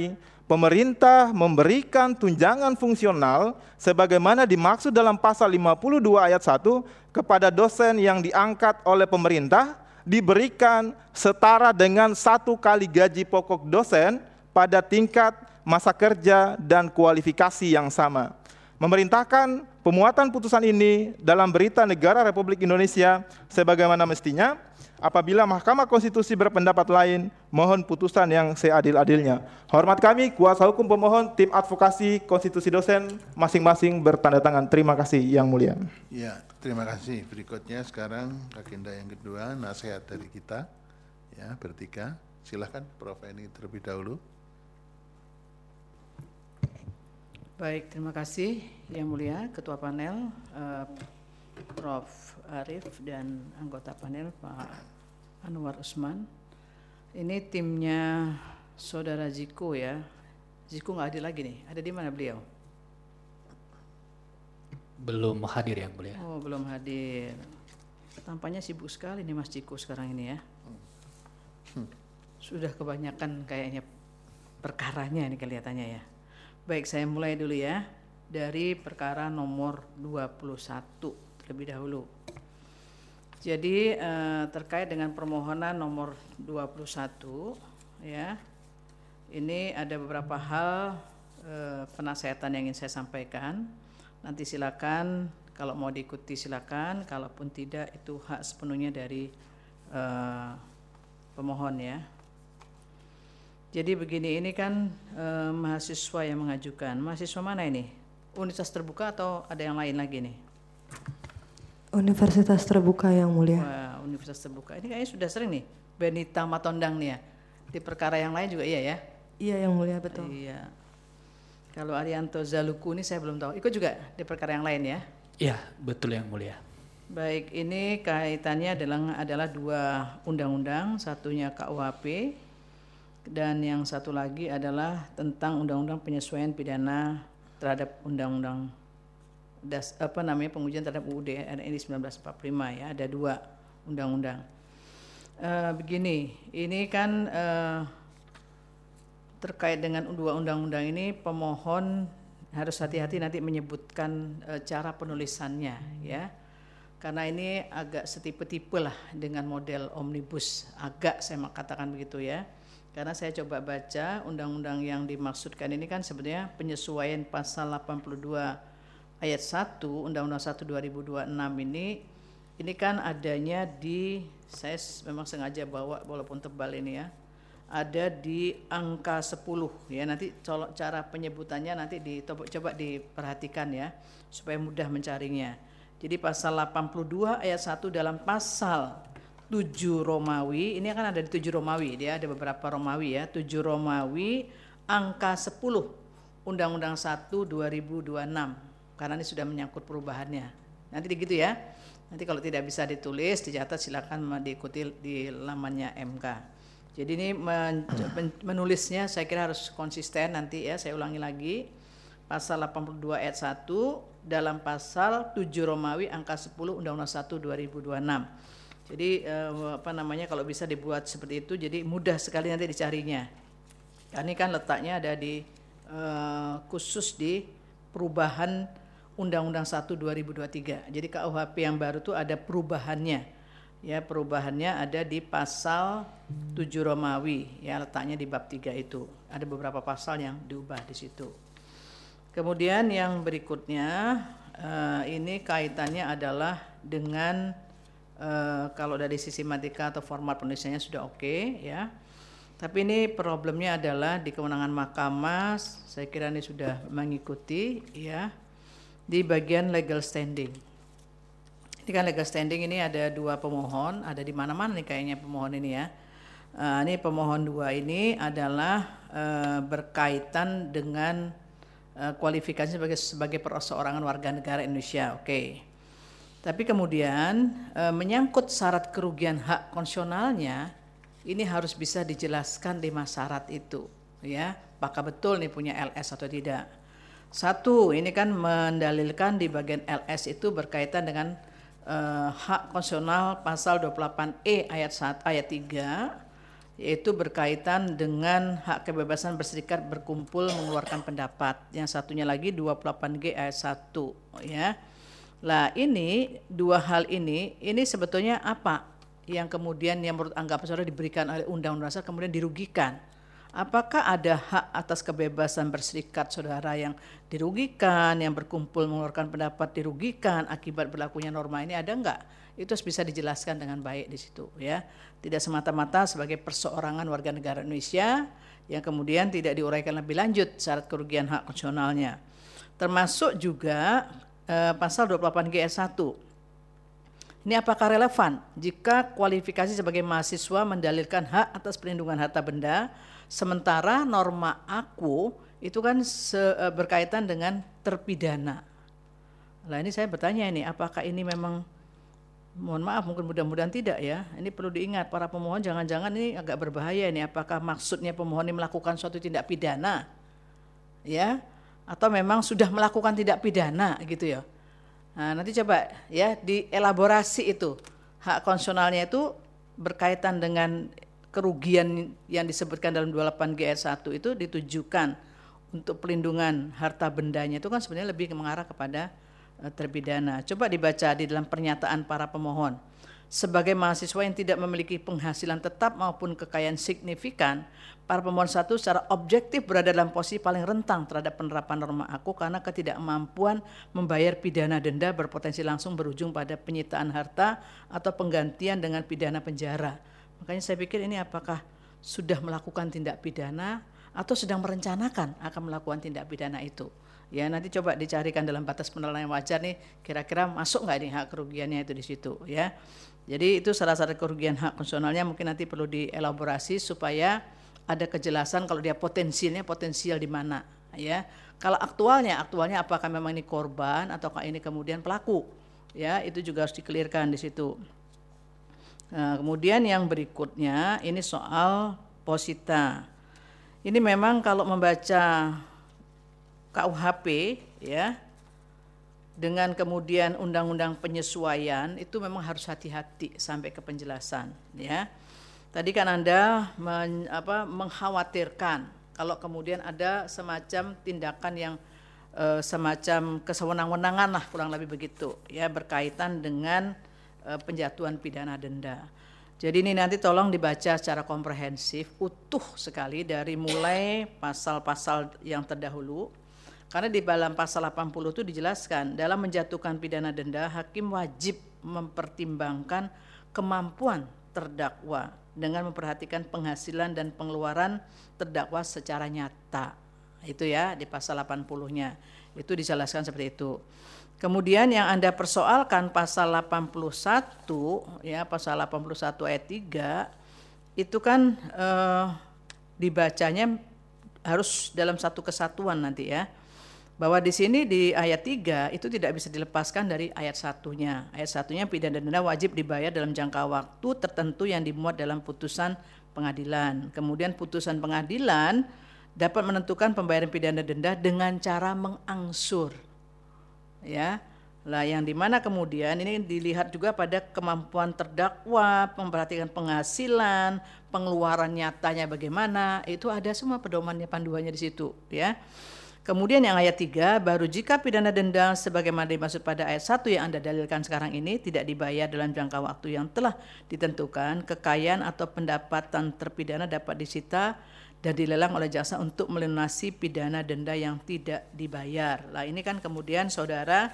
pemerintah memberikan tunjangan fungsional sebagaimana dimaksud dalam pasal lima puluh dua ayat satu kepada dosen yang diangkat oleh pemerintah diberikan setara dengan satu kali gaji pokok dosen pada tingkat masa kerja dan kualifikasi yang sama. Memerintahkan pemuatan putusan ini dalam Berita Negara Republik Indonesia sebagaimana mestinya. Apabila Mahkamah Konstitusi berpendapat lain, mohon putusan yang seadil-adilnya. Hormat kami, kuasa hukum pemohon, tim advokasi konstitusi dosen, masing-masing bertanda tangan. Terima kasih yang mulia. Ya, terima kasih. Berikutnya sekarang agenda yang kedua, nasihat dari kita, ya bertiga. Silakan, Prof Eni terlebih dahulu. Baik, terima kasih yang mulia Ketua Panel, uh, Prof Arief dan anggota panel Pak Anwar Usman. Ini timnya Saudara Ziko ya. Ziko nggak hadir lagi nih. Ada di mana beliau? Belum hadir yang mulia. Oh, belum hadir. Tampaknya sibuk sekali nih Mas Ziko sekarang ini ya. Sudah kebanyakan kayaknya perkaranya ini kelihatannya ya. Baik, saya mulai dulu ya. Dari perkara nomor dua puluh satu terlebih dahulu. Jadi eh, terkait dengan permohonan nomor dua puluh satu ya. Ini ada beberapa hal eh, penasehatan yang ingin saya sampaikan. Nanti silakan kalau mau diikuti silakan, kalaupun tidak itu hak sepenuhnya dari eh, pemohon ya. Jadi begini, ini kan eh, mahasiswa yang mengajukan. Mahasiswa mana ini? Universitas terbuka atau ada yang lain lagi nih? Universitas terbuka yang mulia. Wah, Universitas terbuka. Ini kayaknya sudah sering nih, Benita Matondang nih ya. Di perkara yang lain juga iya ya? Iya yang mulia, betul. Iya. Kalau Arianto Zaluku ini saya belum tahu. Ikut juga di perkara yang lain ya? Iya, betul yang mulia. Baik, ini kaitannya adalah adalah dua undang-undang, satunya K U H P dan yang satu lagi adalah tentang undang-undang penyesuaian pidana terhadap undang-undang Das, apa namanya pengujian terhadap U U D R I seribu sembilan ratus empat puluh lima ya, ada dua undang-undang. Uh, begini, ini kan uh, terkait dengan dua undang-undang ini pemohon harus hati-hati nanti menyebutkan uh, cara penulisannya ya, karena ini agak setipe-tipe lah dengan model omnibus, agak saya katakan begitu ya. Karena saya coba baca undang-undang yang dimaksudkan ini kan sebenarnya penyesuaian pasal delapan puluh dua ayat satu Undang-Undang satu dua ribu dua puluh enam ini ini kan adanya di, saya memang sengaja bawa walaupun tebal ini ya, ada di angka sepuluh ya. Nanti cara penyebutannya nanti di, coba diperhatikan ya supaya mudah mencarinya. Jadi pasal delapan puluh dua ayat satu dalam pasal tujuh Romawi, ini akan ada di tujuh Romawi, dia ada beberapa Romawi ya, tujuh Romawi angka sepuluh Undang-Undang satu dua ribu dua puluh enam. Karena ini sudah menyangkut perubahannya. Nanti begitu ya. Nanti kalau tidak bisa ditulis, dicatat silakan diikuti di lamannya M K. Jadi ini men, menulisnya saya kira harus konsisten nanti ya. Saya ulangi lagi. Pasal delapan puluh dua ayat satu dalam pasal tujuh Romawi angka sepuluh Undang-Undang satu dua ribu dua puluh enam. Jadi eh, apa namanya kalau bisa dibuat seperti itu jadi mudah sekali nanti dicarinya. Ini kan letaknya ada di eh, khusus di perubahan Undang-Undang satu dua ribu dua puluh tiga. Jadi K U H P yang baru itu ada perubahannya. Ya, perubahannya ada di pasal tujuh Romawi, ya letaknya di bab tiga itu. Ada beberapa pasal yang diubah di situ. Kemudian yang berikutnya uh, ini kaitannya adalah dengan uh, kalau dari sisi matematika atau format penulisannya sudah oke okay, ya. Tapi ini problemnya adalah di kewenangan mahkamah, saya kira ini sudah mengikuti ya. Di bagian legal standing. Ini kan legal standing ini ada dua pemohon, ada di mana-mana nih kayaknya pemohon ini ya. Uh, ini pemohon dua ini adalah uh, berkaitan dengan uh, kualifikasi sebagai sebagai perseorangan warga negara Indonesia, oke. Okay. Tapi kemudian uh, menyangkut syarat kerugian hak konstitusionalnya, ini harus bisa dijelaskan lima syarat itu, ya. Apakah betul nih punya L S atau tidak? Satu, ini kan mendalilkan di bagian L S itu berkaitan dengan uh, hak konstitusional pasal dua puluh delapan E ayat satu ayat tiga yaitu berkaitan dengan hak kebebasan berserikat, berkumpul, mengeluarkan pendapat. Yang satunya lagi dua puluh delapan G ayat satu, ya. Lah ini dua hal ini ini sebetulnya apa yang kemudian yang menurut anggapan saudara diberikan oleh Undang-Undang Dasar kemudian dirugikan? Apakah ada hak atas kebebasan berserikat saudara yang dirugikan, yang berkumpul mengeluarkan pendapat dirugikan akibat berlakunya norma ini, ada enggak? Itu harus bisa dijelaskan dengan baik di situ, ya. Tidak semata-mata sebagai perseorangan warga negara Indonesia yang kemudian tidak diuraikan lebih lanjut syarat kerugian hak konstitusionalnya. Termasuk juga eh, pasal dua puluh delapan G ayat satu. Ini apakah relevan jika kualifikasi sebagai mahasiswa mendalilkan hak atas perlindungan harta benda, sementara norma aku itu kan se, eh, berkaitan dengan terpidana. Nah ini saya bertanya ini, apakah ini memang, mohon maaf mungkin mudah-mudahan tidak ya, ini perlu diingat para pemohon, jangan-jangan ini agak berbahaya ini, apakah maksudnya pemohon ini melakukan suatu tindak pidana ya, atau memang sudah melakukan tindak pidana gitu ya. Nah nanti coba ya dielaborasi itu, hak konstitusionalnya itu berkaitan dengan kerugian yang disebutkan dalam dua puluh delapan G ayat satu itu ditujukan untuk pelindungan harta bendanya, itu kan sebenarnya lebih mengarah kepada terpidana. Coba dibaca di dalam pernyataan para pemohon. Sebagai mahasiswa yang tidak memiliki penghasilan tetap maupun kekayaan signifikan, para pemohon satu secara objektif berada dalam posisi paling rentang terhadap penerapan norma aku karena ketidakmampuan membayar pidana denda berpotensi langsung berujung pada penyitaan harta atau penggantian dengan pidana penjara. Makanya saya pikir ini apakah sudah melakukan tindak pidana atau sedang merencanakan akan melakukan tindak pidana itu. Ya nanti coba dicarikan dalam batas penilaian wajar nih, kira-kira masuk nggak nih hak kerugiannya itu di situ ya. Jadi itu salah satu kerugian hak konstitusionalnya, mungkin nanti perlu dielaborasi supaya ada kejelasan kalau dia potensialnya potensial di mana ya. Kalau aktualnya aktualnya apakah memang ini korban ataukah ini kemudian pelaku ya, itu juga harus dikelirkan di situ. Nah, kemudian yang berikutnya ini soal posita. Ini memang kalau membaca K U H P ya dengan kemudian undang-undang penyesuaian itu memang harus hati-hati sampai ke penjelasan ya. Tadi kan Anda men, apa, mengkhawatirkan kalau kemudian ada semacam tindakan yang eh, semacam kesewenang-wenangan lah kurang lebih begitu ya berkaitan dengan eh, penjatuhan pidana denda. Jadi ini nanti tolong dibaca secara komprehensif, utuh sekali dari mulai pasal-pasal yang terdahulu. Karena di dalam pasal delapan puluh itu dijelaskan, dalam menjatuhkan pidana denda, hakim wajib mempertimbangkan kemampuan terdakwa dengan memperhatikan penghasilan dan pengeluaran terdakwa secara nyata. Itu ya di pasal delapan puluh-nya. Itu dijelaskan seperti itu. Kemudian yang Anda persoalkan pasal delapan puluh satu, ya pasal delapan puluh satu ayat tiga, itu kan eh, dibacanya harus dalam satu kesatuan nanti ya. Bahwa di sini di ayat tiga itu tidak bisa dilepaskan dari ayat satunya. Ayat satunya pidana denda wajib dibayar dalam jangka waktu tertentu yang dimuat dalam putusan pengadilan. Kemudian putusan pengadilan dapat menentukan pembayaran pidana denda dengan cara mengangsur. Ya. Lah yang dimana kemudian ini dilihat juga pada kemampuan terdakwa, memperhatikan penghasilan, pengeluaran nyatanya bagaimana, itu ada semua pedomannya, panduannya di situ ya. Kemudian yang ayat tiga, baru jika pidana denda sebagaimana dimaksud pada ayat satu yang Anda dalilkan sekarang ini tidak dibayar dalam jangka waktu yang telah ditentukan, kekayaan atau pendapatan terpidana dapat disita dan dilelang oleh jaksa untuk melunasi pidana denda yang tidak dibayar. Lah ini kan kemudian saudara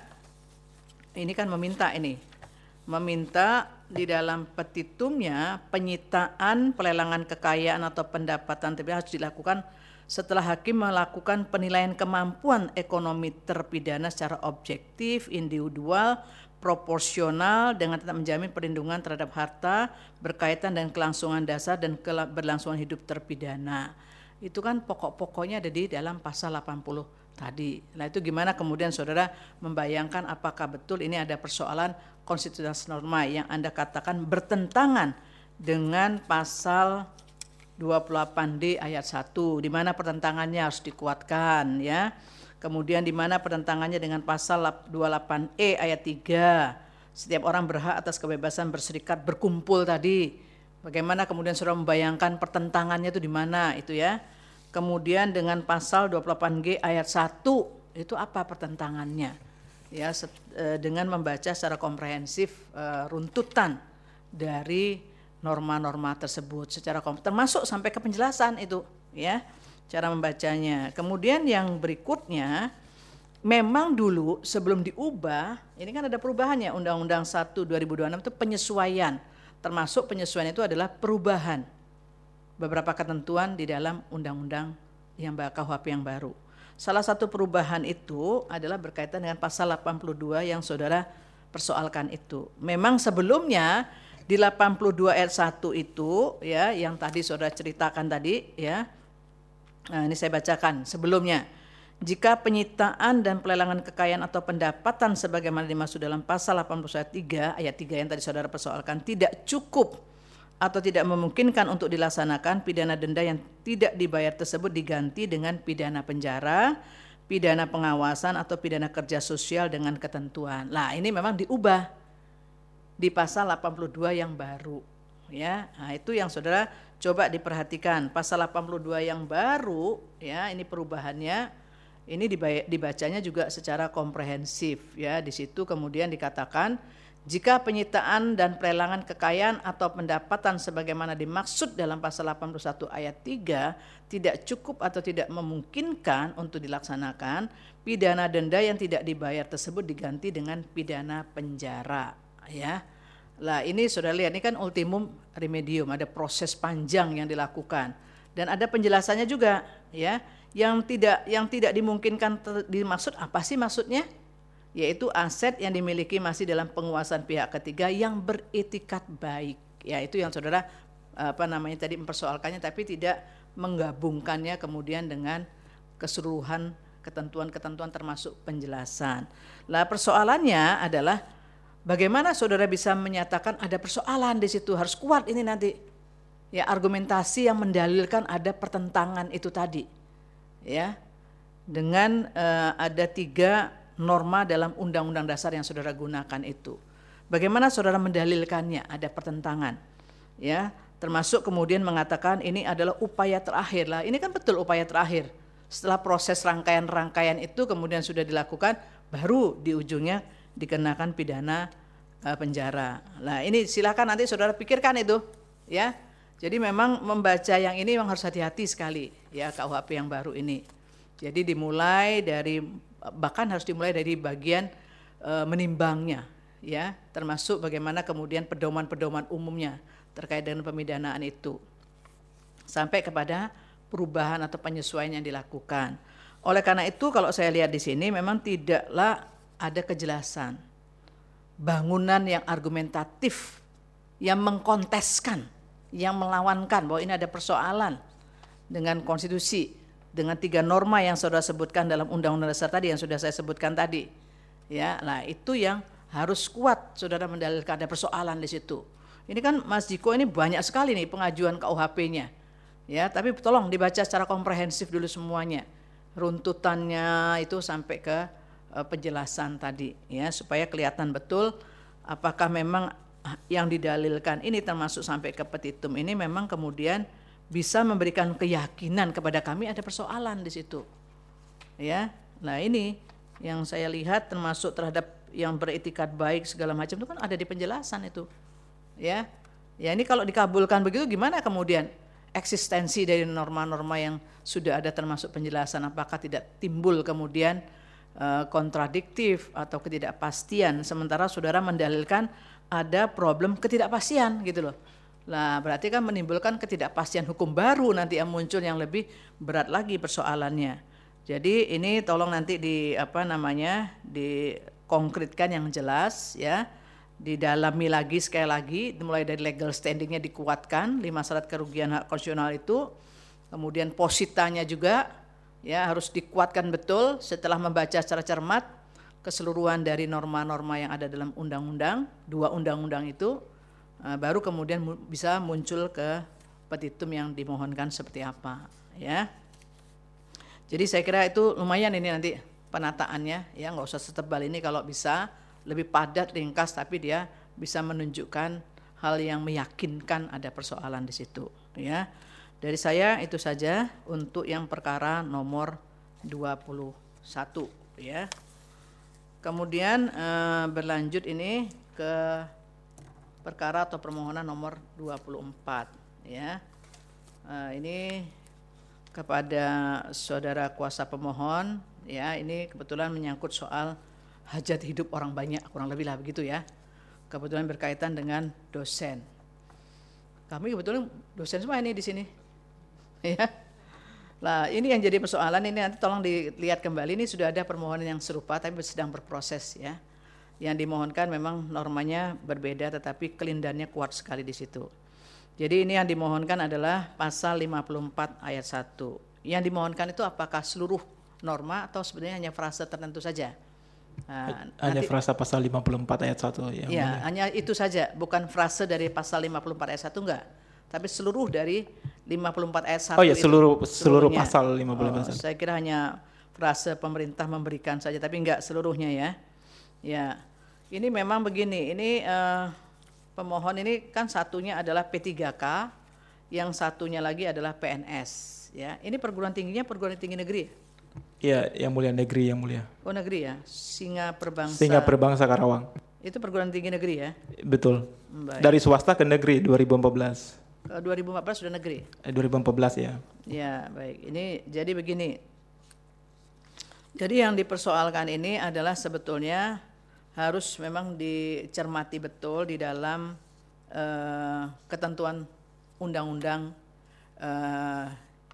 ini kan meminta ini, meminta di dalam petitumnya penyitaan pelelangan kekayaan atau pendapatan terpidana harus dilakukan setelah hakim melakukan penilaian kemampuan ekonomi terpidana secara objektif, individual, proporsional dengan tetap menjamin perlindungan terhadap harta berkaitan dengan kelangsungan dasar dan keberlangsungan hidup terpidana. Itu kan pokok-pokoknya ada di dalam pasal delapan puluh tadi. Nah itu gimana kemudian saudara membayangkan apakah betul ini ada persoalan konstitusi norma yang Anda katakan bertentangan dengan pasal dua puluh delapan D ayat satu, di mana pertentangannya harus dikuatkan ya. Kemudian di mana pertentangannya dengan pasal dua puluh delapan E ayat tiga, setiap orang berhak atas kebebasan berserikat berkumpul tadi Bagaimana kemudian saudara membayangkan pertentangannya itu di mana itu ya. Kemudian dengan pasal dua puluh delapan G ayat satu itu apa pertentangannya? Ya, set, e, dengan membaca secara komprehensif e, runtutan dari norma-norma tersebut secara komprehensif termasuk sampai ke penjelasan itu ya, cara membacanya. Kemudian yang berikutnya, memang dulu sebelum diubah, ini kan ada perubahannya, Undang-Undang satu dua ribu dua puluh enam itu penyesuaian. Termasuk penyesuaian itu adalah perubahan beberapa ketentuan di dalam undang-undang yang K U H P yang baru. Salah satu perubahan itu adalah berkaitan dengan pasal delapan puluh dua yang saudara persoalkan itu. Memang sebelumnya di delapan puluh dua ayat satu itu ya, yang tadi saudara ceritakan tadi ya. Nah, ini saya bacakan sebelumnya. Jika penyitaan dan pelelangan kekayaan atau pendapatan sebagaimana dimaksud dalam pasal delapan puluh ayat tiga, ayat tiga yang tadi saudara persoalkan tidak cukup atau tidak memungkinkan untuk dilaksanakan, pidana denda yang tidak dibayar tersebut diganti dengan pidana penjara, pidana pengawasan atau pidana kerja sosial dengan ketentuan. Nah, ini memang diubah di pasal delapan puluh dua yang baru ya. Nah, itu yang saudara coba diperhatikan. Pasal delapan puluh dua yang baru ya, ini perubahannya. Ini dibacanya juga secara komprehensif ya. Di situ kemudian dikatakan jika penyitaan dan pelelangan kekayaan atau pendapatan sebagaimana dimaksud dalam pasal delapan puluh satu ayat tiga tidak cukup atau tidak memungkinkan untuk dilaksanakan, pidana denda yang tidak dibayar tersebut diganti dengan pidana penjara ya. Lah ini saudara lihat, ini kan ultimum remedium, ada proses panjang yang dilakukan dan ada penjelasannya juga ya. Yang tidak yang tidak dimungkinkan ter, dimaksud apa sih maksudnya? Yaitu aset yang dimiliki masih dalam penguasaan pihak ketiga yang beretikat baik. Ya, itu yang saudara apa namanya tadi mempersoalkannya tapi tidak menggabungkannya kemudian dengan keseluruhan ketentuan-ketentuan termasuk penjelasan. Lah persoalannya adalah bagaimana saudara bisa menyatakan ada persoalan di situ, harus kuat ini nanti. Ya, argumentasi yang mendalilkan ada pertentangan itu tadi. Ya, dengan uh, ada tiga norma dalam undang-undang dasar yang saudara gunakan itu. Bagaimana saudara mendalilkannya? Ada pertentangan. Ya, termasuk kemudian mengatakan ini adalah upaya terakhir lah. Ini kan betul upaya terakhir. Setelah proses rangkaian-rangkaian itu kemudian sudah dilakukan, baru di ujungnya dikenakan pidana uh, penjara. Nah, ini silakan nanti saudara pikirkan itu, ya. Jadi memang membaca yang ini memang harus hati-hati sekali ya, K U H P yang baru ini. Jadi dimulai dari bahkan harus dimulai dari bagian e, menimbangnya ya, termasuk bagaimana kemudian pedoman-pedoman umumnya terkait dengan pemidanaan itu. Sampai kepada perubahan atau penyesuaian yang dilakukan. Oleh karena itu kalau saya lihat di sini memang tidaklah ada kejelasan. Bangunan yang argumentatif yang mengkonteskan, yang melawankan bahwa ini ada persoalan dengan konstitusi, dengan tiga norma yang saudara sebutkan dalam undang-undang dasar tadi yang sudah saya sebutkan tadi. Ya, nah itu yang harus kuat saudara mendalilkan ada persoalan di situ. Ini kan Mas Jiko ini banyak sekali nih pengajuan K U H P-nya. Ya, tapi tolong dibaca secara komprehensif dulu semuanya. Runtutannya itu sampai ke uh, penjelasan tadi ya, supaya kelihatan betul apakah memang yang didalilkan ini termasuk sampai ke petitum ini memang kemudian bisa memberikan keyakinan kepada kami ada persoalan di situ. Ya. Nah, ini yang saya lihat termasuk terhadap yang beretikat baik segala macam itu kan ada di penjelasan itu. Ya. Ya, ini kalau dikabulkan begitu gimana kemudian eksistensi dari norma-norma yang sudah ada termasuk penjelasan, apakah tidak timbul kemudian uh, kontradiktif atau ketidakpastian sementara saudara mendalilkan ada problem ketidakpastian gitu loh. Nah, berarti kan menimbulkan ketidakpastian hukum baru nanti yang muncul yang lebih berat lagi persoalannya. Jadi ini tolong nanti di apa namanya dikonkretkan yang jelas ya, didalami lagi sekali lagi, mulai dari legal standingnya dikuatkan, lima syarat kerugian hak konstitusional itu, kemudian positanya juga ya harus dikuatkan betul setelah membaca secara cermat keseluruhan dari norma-norma yang ada dalam undang-undang, dua undang-undang itu, baru kemudian bisa muncul ke petitum yang dimohonkan seperti apa, ya. Jadi saya kira itu lumayan ini nanti penataannya, ya nggak usah setebal ini kalau bisa lebih padat, ringkas, tapi dia bisa menunjukkan hal yang meyakinkan ada persoalan di situ, ya. Dari saya itu saja untuk yang perkara nomor dua puluh satu, ya. Kemudian eh, berlanjut ini ke perkara atau permohonan nomor dua puluh empat, ya. Eh, ini kepada saudara kuasa pemohon, ya, ini kebetulan menyangkut soal hajat hidup orang banyak, kurang lebih lah begitu, ya. Kebetulan berkaitan dengan dosen. Kami kebetulan dosen semua ini di sini. Ya. Lah, ini yang jadi persoalan ini, nanti tolong dilihat kembali, ini sudah ada permohonan yang serupa tapi sedang berproses, ya. Yang dimohonkan memang normanya berbeda tetapi kelindannya kuat sekali di situ. Jadi ini yang dimohonkan adalah pasal lima puluh empat ayat satu. Yang dimohonkan itu apakah seluruh norma atau sebenarnya hanya frase tertentu saja? Nah, hanya nanti, frasa pasal lima puluh empat ayat satu, ya. Ya, hanya itu saja, bukan frase dari pasal lima puluh empat ayat satu, enggak. Tapi seluruh dari lima puluh empat ayat satu. Oh ya, seluruh itu, seluruh seluruhnya. pasal lima puluh empat. Oh, saya kira hanya frase pemerintah memberikan saja, tapi enggak seluruhnya, ya. Ya, ini memang begini. Ini uh, pemohon ini kan satunya adalah P tiga K, yang satunya lagi adalah P N S. Ya, ini perguruan tingginya perguruan tinggi negeri. Iya, yang mulia, negeri, yang mulia. Oh, negeri, ya. Singa Perbangsa. Singa Perbangsa Karawang. Itu perguruan tinggi negeri, ya. Betul. Baik. Dari swasta ke negeri dua ribu empat belas. dua ribu empat belas sudah negeri. Eh, dua ribu empat belas, ya. Ya, baik. Ini jadi begini. Jadi yang dipersoalkan ini adalah sebetulnya harus memang dicermati betul di dalam uh, ketentuan undang-undang uh,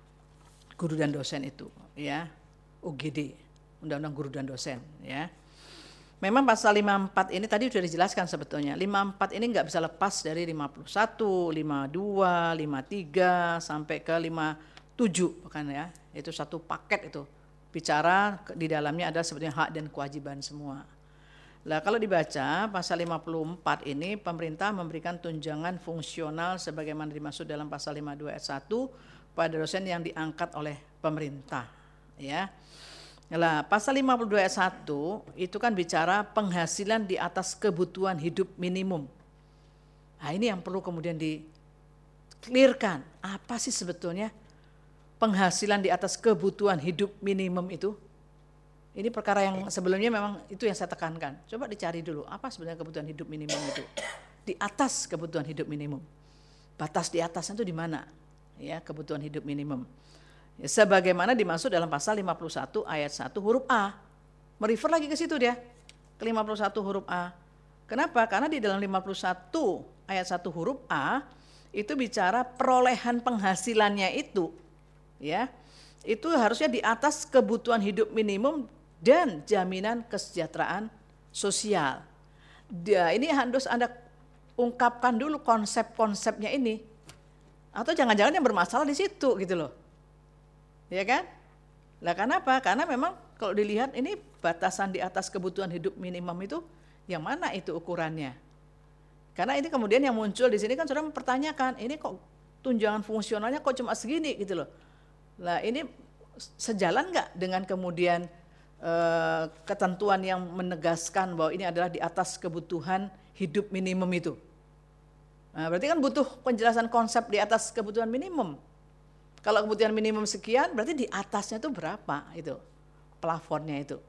guru dan dosen itu, ya, U G D, undang-undang guru dan dosen, ya. Memang pasal lima puluh empat ini tadi sudah dijelaskan sebetulnya. lima puluh empat ini nggak bisa lepas dari lima puluh satu, lima puluh dua, lima puluh tiga sampai ke lima puluh tujuh, bukan, ya. Itu satu paket itu. Bicara di dalamnya adalah sebetulnya hak dan kewajiban semua. Nah, kalau dibaca pasal lima puluh empat ini, pemerintah memberikan tunjangan fungsional sebagaimana dimaksud dalam pasal lima puluh dua ayat satu pada dosen yang diangkat oleh pemerintah, ya. Nah, pasal lima puluh dua ayat satu itu kan bicara penghasilan di atas kebutuhan hidup minimum. Nah, ini yang perlu kemudian di-clearkan. Apa sih sebetulnya penghasilan di atas kebutuhan hidup minimum itu? Ini perkara yang sebelumnya memang itu yang saya tekankan. Coba dicari dulu, apa sebenarnya kebutuhan hidup minimum itu? Di atas kebutuhan hidup minimum. Batas di atasnya itu di mana? Ya, kebutuhan hidup minimum. Ya, sebagaimana dimaksud dalam pasal lima puluh satu ayat satu huruf A. Merefer lagi ke situ dia. Ke lima puluh satu huruf A. Kenapa? Karena di dalam lima puluh satu ayat satu huruf A itu bicara perolehan penghasilannya itu, ya. Itu harusnya di atas kebutuhan hidup minimum dan jaminan kesejahteraan sosial. Dia ini harus Anda ungkapkan dulu konsep-konsepnya ini. Atau jangan-jangan yang bermasalah di situ gitu loh. Ya kan? Lah kenapa? Karena memang kalau dilihat ini batasan di atas kebutuhan hidup minimum itu yang mana itu ukurannya? Karena ini kemudian yang muncul di sini kan sudah mempertanyakan, ini kok tunjangan fungsionalnya kok cuma segini gitu loh. Lah ini sejalan nggak dengan kemudian eh, ketentuan yang menegaskan bahwa ini adalah di atas kebutuhan hidup minimum itu? Nah, berarti kan butuh penjelasan konsep di atas kebutuhan minimum. Kalau kebutuhan minimum sekian, berarti di atasnya itu berapa itu plafonnya itu?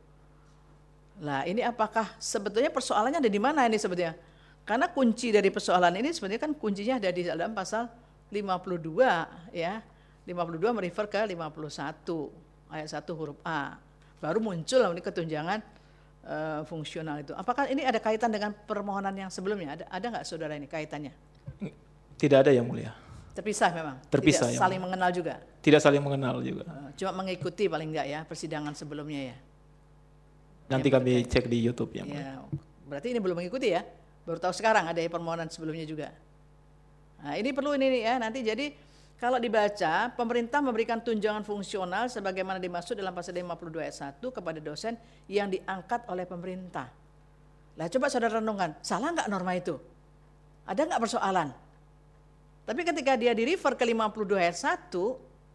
Lah ini apakah sebetulnya persoalannya ada di mana ini sebetulnya? Karena kunci dari persoalan ini sebenarnya kan kuncinya ada di dalam pasal lima puluh dua, ya. lima puluh dua merefer ke lima puluh satu ayat satu huruf A. Baru muncul ini ketunjangan uh, fungsional itu. Apakah ini ada kaitan dengan permohonan yang sebelumnya? Ada ada nggak saudara ini kaitannya? Tidak ada, yang mulia. Terpisah memang. Terpisah. Tidak saling mengenal juga. Tidak saling mengenal juga. Uh, cuma mengikuti paling enggak ya persidangan sebelumnya ya. Nanti ya, kami berkait. cek di YouTube, yang mulia. Ya, berarti ini belum mengikuti ya? Baru tahu sekarang ada permohonan sebelumnya juga. Nah, ini perlu ini ya nanti jadi kalau dibaca pemerintah memberikan tunjangan fungsional sebagaimana dimaksud dalam pasal lima puluh dua ayat satu kepada dosen yang diangkat oleh pemerintah. Lah coba saudara renungkan, salah enggak norma itu? Ada enggak persoalan? Tapi ketika dia di-refer ke lima puluh dua ayat satu,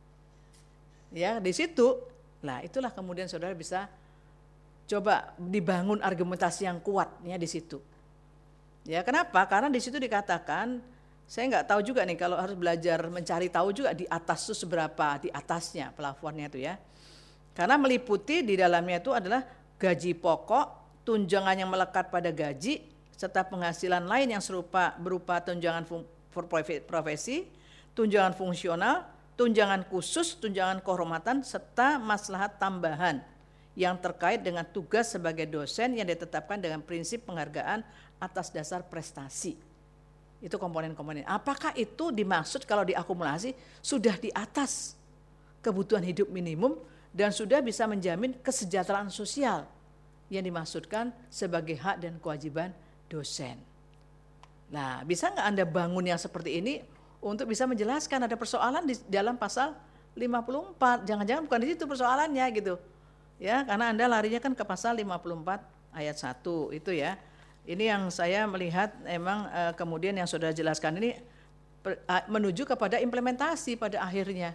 ya di situ, lah itulah kemudian saudara bisa coba dibangun argumentasi yang kuatnya di situ. Ya, kenapa? Karena di situ dikatakan, saya nggak tahu juga nih kalau harus belajar mencari tahu juga di atas itu seberapa, di atasnya plafonnya itu ya. Karena meliputi di dalamnya itu adalah gaji pokok, tunjangan yang melekat pada gaji, serta penghasilan lain yang serupa berupa tunjangan profesi, tunjangan fungsional, tunjangan khusus, tunjangan kehormatan, serta maslahat tambahan yang terkait dengan tugas sebagai dosen yang ditetapkan dengan prinsip penghargaan atas dasar prestasi. Itu komponen-komponen. Apakah itu dimaksud kalau diakumulasi sudah di atas kebutuhan hidup minimum dan sudah bisa menjamin kesejahteraan sosial yang dimaksudkan sebagai hak dan kewajiban dosen. Nah, bisa nggak Anda bangun yang seperti ini untuk bisa menjelaskan ada persoalan di dalam pasal lima puluh empat. Jangan-jangan bukan di situ persoalannya gitu. Ya, karena Anda larinya kan ke pasal lima puluh empat ayat satu itu ya. Ini yang saya melihat emang uh, kemudian yang sudah jelaskan ini per, uh, menuju kepada implementasi pada akhirnya.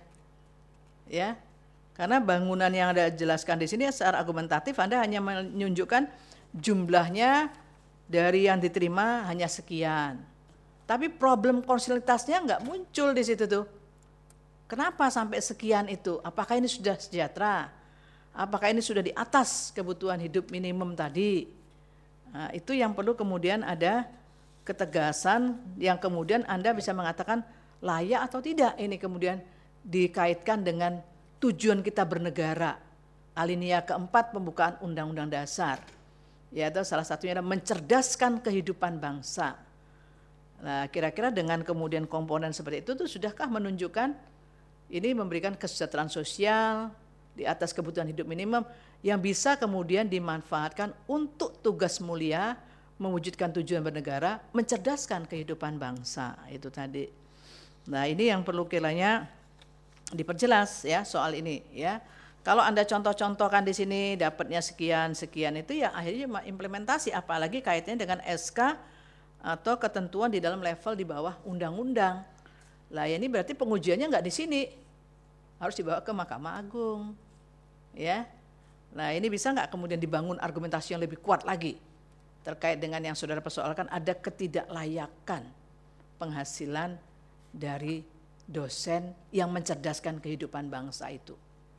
Ya. Karena bangunan yang Anda jelaskan di sini secara argumentatif Anda hanya menunjukkan jumlahnya dari yang diterima hanya sekian. Tapi problem konsultasnya enggak muncul di situ tuh. Kenapa sampai sekian itu? Apakah ini sudah sejahtera? Apakah ini sudah di atas kebutuhan hidup minimum tadi? Nah, itu yang perlu kemudian ada ketegasan yang kemudian Anda bisa mengatakan layak atau tidak ini kemudian dikaitkan dengan tujuan kita bernegara. Alinea keempat pembukaan Undang-Undang Dasar. Yaitu salah satunya adalah mencerdaskan kehidupan bangsa. Nah, kira-kira dengan kemudian komponen seperti itu tuh sudahkah menunjukkan ini memberikan kesejahteraan sosial di atas kebutuhan hidup minimum yang bisa kemudian dimanfaatkan untuk tugas mulia mewujudkan tujuan bernegara, mencerdaskan kehidupan bangsa itu tadi. Nah, ini yang perlu kiranya diperjelas ya soal ini ya. Kalau Anda contoh-contohkan di sini dapatnya sekian sekian itu ya akhirnya implementasi, apalagi kaitannya dengan S K atau ketentuan di dalam level di bawah undang-undang. Lah ya ini berarti pengujiannya enggak di sini. Harus dibawa ke Mahkamah Agung. Ya. Nah, ini bisa enggak kemudian dibangun argumentasi yang lebih kuat lagi terkait dengan yang saudara persoalkan ada ketidaklayakan penghasilan dari dosen yang mencerdaskan kehidupan bangsa itu.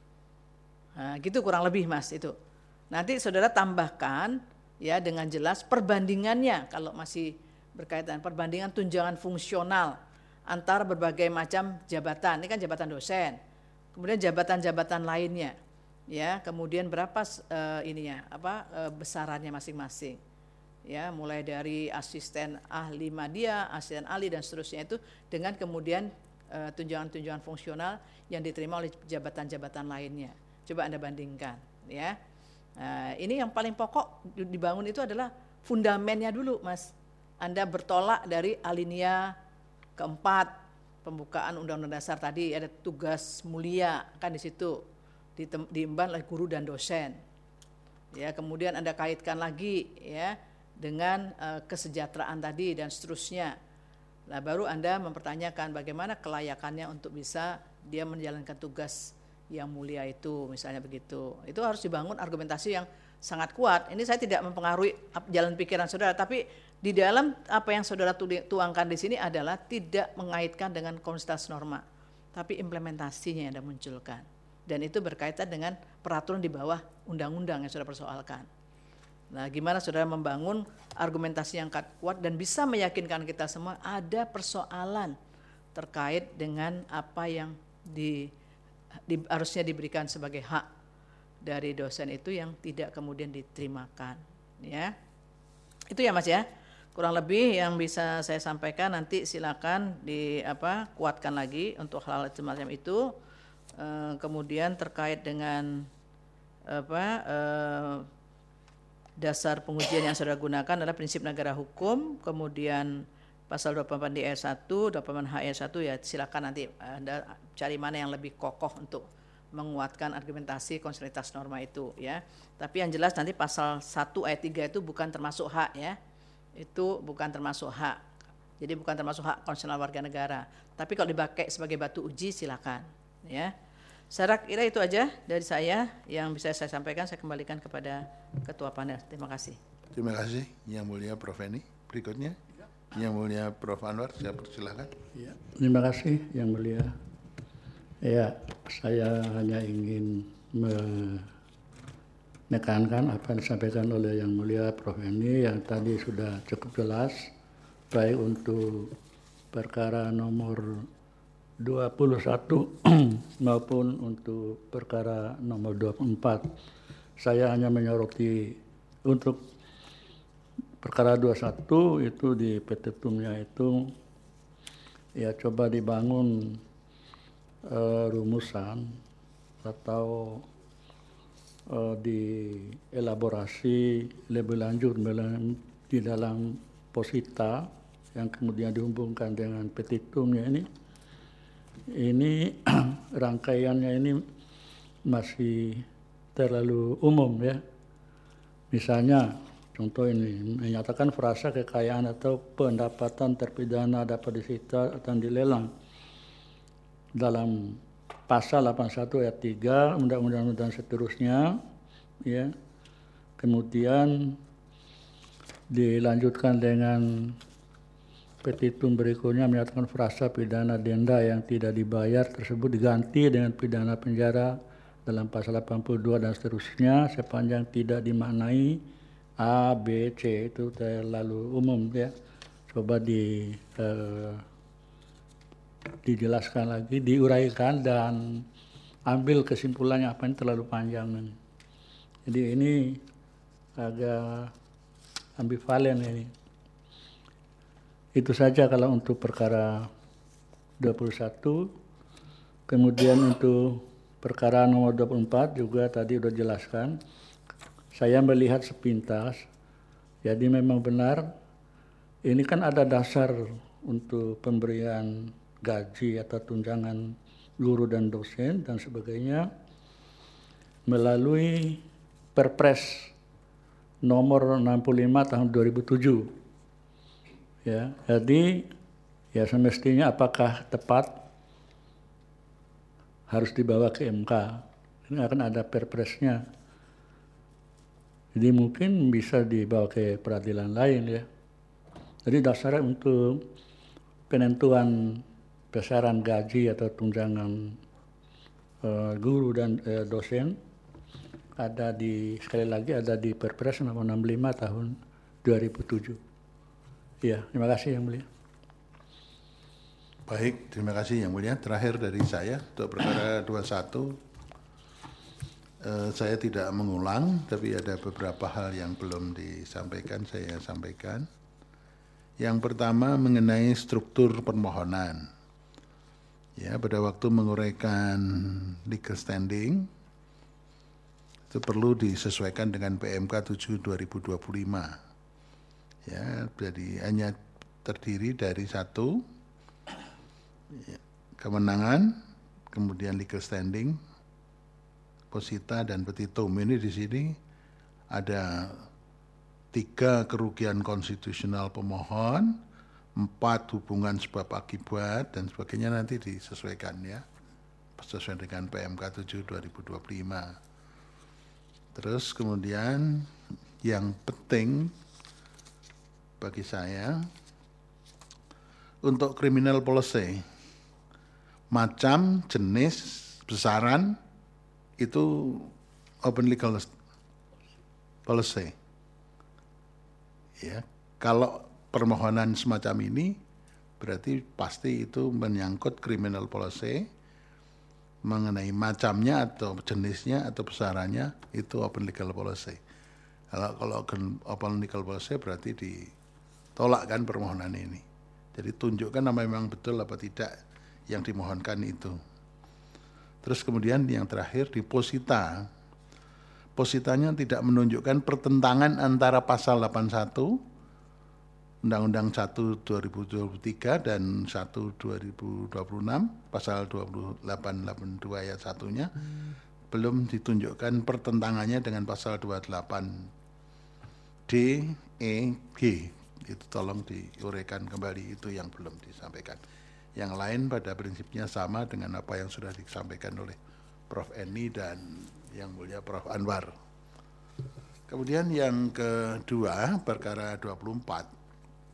Nah, gitu kurang lebih Mas itu. Nanti saudara tambahkan ya dengan jelas perbandingannya kalau masih berkaitan perbandingan tunjangan fungsional antara berbagai macam jabatan. Ini kan jabatan dosen. Kemudian jabatan-jabatan lainnya. Ya, kemudian berapa uh, ininya apa uh, besarannya masing-masing. Ya, mulai dari asisten ahli media, asisten ahli dan seterusnya itu dengan kemudian uh, tunjangan-tunjangan fungsional yang diterima oleh jabatan-jabatan lainnya. Coba Anda bandingkan, ya. Nah, ini yang paling pokok dibangun itu adalah fundamennya dulu, Mas. Anda bertolak dari alinea keempat pembukaan Undang-Undang Dasar tadi ada tugas mulia kan di situ diemban oleh guru dan dosen. Ya, kemudian Anda kaitkan lagi ya dengan uh, kesejahteraan tadi dan seterusnya. Nah, baru Anda mempertanyakan bagaimana kelayakannya untuk bisa dia menjalankan tugas yang mulia itu, misalnya begitu. Itu harus dibangun argumentasi yang sangat kuat. Ini saya tidak mempengaruhi jalan pikiran saudara, tapi di dalam apa yang saudara tuangkan di sini adalah tidak mengaitkan dengan konstitusi norma, tapi implementasinya yang Anda munculkan. Dan itu berkaitan dengan peraturan di bawah undang-undang yang saudara persoalkan. Nah, gimana saudara membangun argumentasi yang kuat dan bisa meyakinkan kita semua ada persoalan terkait dengan apa yang di, di, harusnya diberikan sebagai hak dari dosen itu yang tidak kemudian diterimakan. Ya, itu ya Mas ya. Kurang lebih yang bisa saya sampaikan, nanti silakan di apa kuatkan lagi untuk hal semacam itu. E, kemudian terkait dengan apa e, dasar pengujian yang saudara gunakan adalah prinsip negara hukum, kemudian pasal dua puluh delapan D ayat satu, dua puluh delapan H ayat satu ya silakan nanti Anda cari mana yang lebih kokoh untuk menguatkan argumentasi konstitusionalitas norma itu ya. Tapi yang jelas nanti pasal satu ayat tiga itu bukan termasuk hak ya. Itu bukan termasuk hak. Jadi bukan termasuk hak konstitusional warga negara. Tapi kalau dipakai sebagai batu uji silakan ya. Saya kira itu aja dari saya yang bisa saya sampaikan. Saya kembalikan kepada ketua panel. Terima kasih. Terima kasih Yang Mulia Prof Eni. berikutnya. Yang Mulia Profesor Anwar, saya persilahkan. Ya, terima kasih Yang Mulia. Ya, saya hanya ingin menekankan apa yang disampaikan oleh Yang Mulia Profesor Eni yang tadi sudah cukup jelas, baik untuk perkara nomor dua puluh satu maupun untuk perkara nomor dua puluh empat. Saya hanya menyoroti untuk perkara dua puluh satu itu di petitumnya itu ya coba dibangun uh, rumusan atau uh, dielaborasi lebih lanjut di dalam posita yang kemudian dihubungkan dengan petitumnya ini. Ini rangkaiannya ini masih terlalu umum ya. Misalnya contoh ini menyatakan frasa kekayaan atau pendapatan terpidana dapat disita atau dilelang dalam pasal delapan puluh satu ayat tiga undang-undang dan seterusnya ya. Kemudian dilanjutkan dengan petitum berikutnya menyatakan frasa pidana denda yang tidak dibayar tersebut diganti dengan pidana penjara dalam pasal delapan puluh dua dan seterusnya sepanjang tidak dimaknai A, B, C. Itu terlalu umum ya. Coba di eh, dijelaskan lagi, diuraikan dan ambil kesimpulannya apa yang terlalu panjang. Jadi ini agak ambivalen ini. Itu saja kalau untuk perkara dua puluh satu. Kemudian untuk perkara nomor dua puluh empat juga tadi sudah jelaskan. Saya melihat sepintas, jadi memang benar ini kan ada dasar untuk pemberian gaji atau tunjangan guru dan dosen dan sebagainya melalui Perpres nomor enam puluh lima tahun dua ribu tujuh. Ya, jadi ya semestinya apakah tepat harus dibawa ke M K. Ini akan ada perpresnya. Jadi mungkin bisa dibawa ke peradilan lain ya. Jadi dasarnya untuk penentuan besaran gaji atau tunjangan uh, guru dan uh, dosen ada di sekali lagi ada di Perpres nomor enam puluh lima tahun dua ribu tujuh. Ya, terima kasih Yang Mulia. Baik, terima kasih Yang Mulia. Terakhir dari saya untuk perkara dua puluh satu. Uh, saya tidak mengulang, tapi ada beberapa hal yang belum disampaikan, saya sampaikan. Yang pertama mengenai struktur permohonan. Ya, pada waktu menguraikan legal standing, itu perlu disesuaikan dengan P M K tujuh dua ribu dua puluh lima. Ya, jadi hanya terdiri dari satu ya, kemenangan, kemudian legal standing, posita dan petitum. Ini di sini ada tiga kerugian konstitusional pemohon, empat hubungan sebab akibat dan sebagainya nanti disesuaikan ya, sesuai dengan P M K tujuh dua ribu dua puluh lima. Terus kemudian yang penting bagi saya untuk criminal policy, macam, jenis, besaran itu open legal policy. Ya, kalau permohonan semacam ini berarti pasti itu menyangkut criminal policy mengenai macamnya atau jenisnya atau besarannya itu open legal policy. Kalau kalau open legal policy berarti ditolak kan permohonan ini. Jadi tunjukkan apa memang betul apa tidak yang dimohonkan itu. Terus kemudian yang terakhir di posita. Positanya tidak menunjukkan pertentangan antara pasal delapan puluh satu Undang-Undang satu dua ribu dua puluh tiga dan satu dua ribu dua puluh enam pasal dua puluh delapan delapan puluh dua ayat satunya hmm. belum ditunjukkan pertentangannya dengan pasal dua puluh delapan D, E, G. Itu tolong diuraikan kembali, itu yang belum disampaikan. Yang lain pada prinsipnya sama dengan apa yang sudah disampaikan oleh Profesor Eni dan Yang Mulia Profesor Anwar. Kemudian yang kedua, perkara dua puluh empat.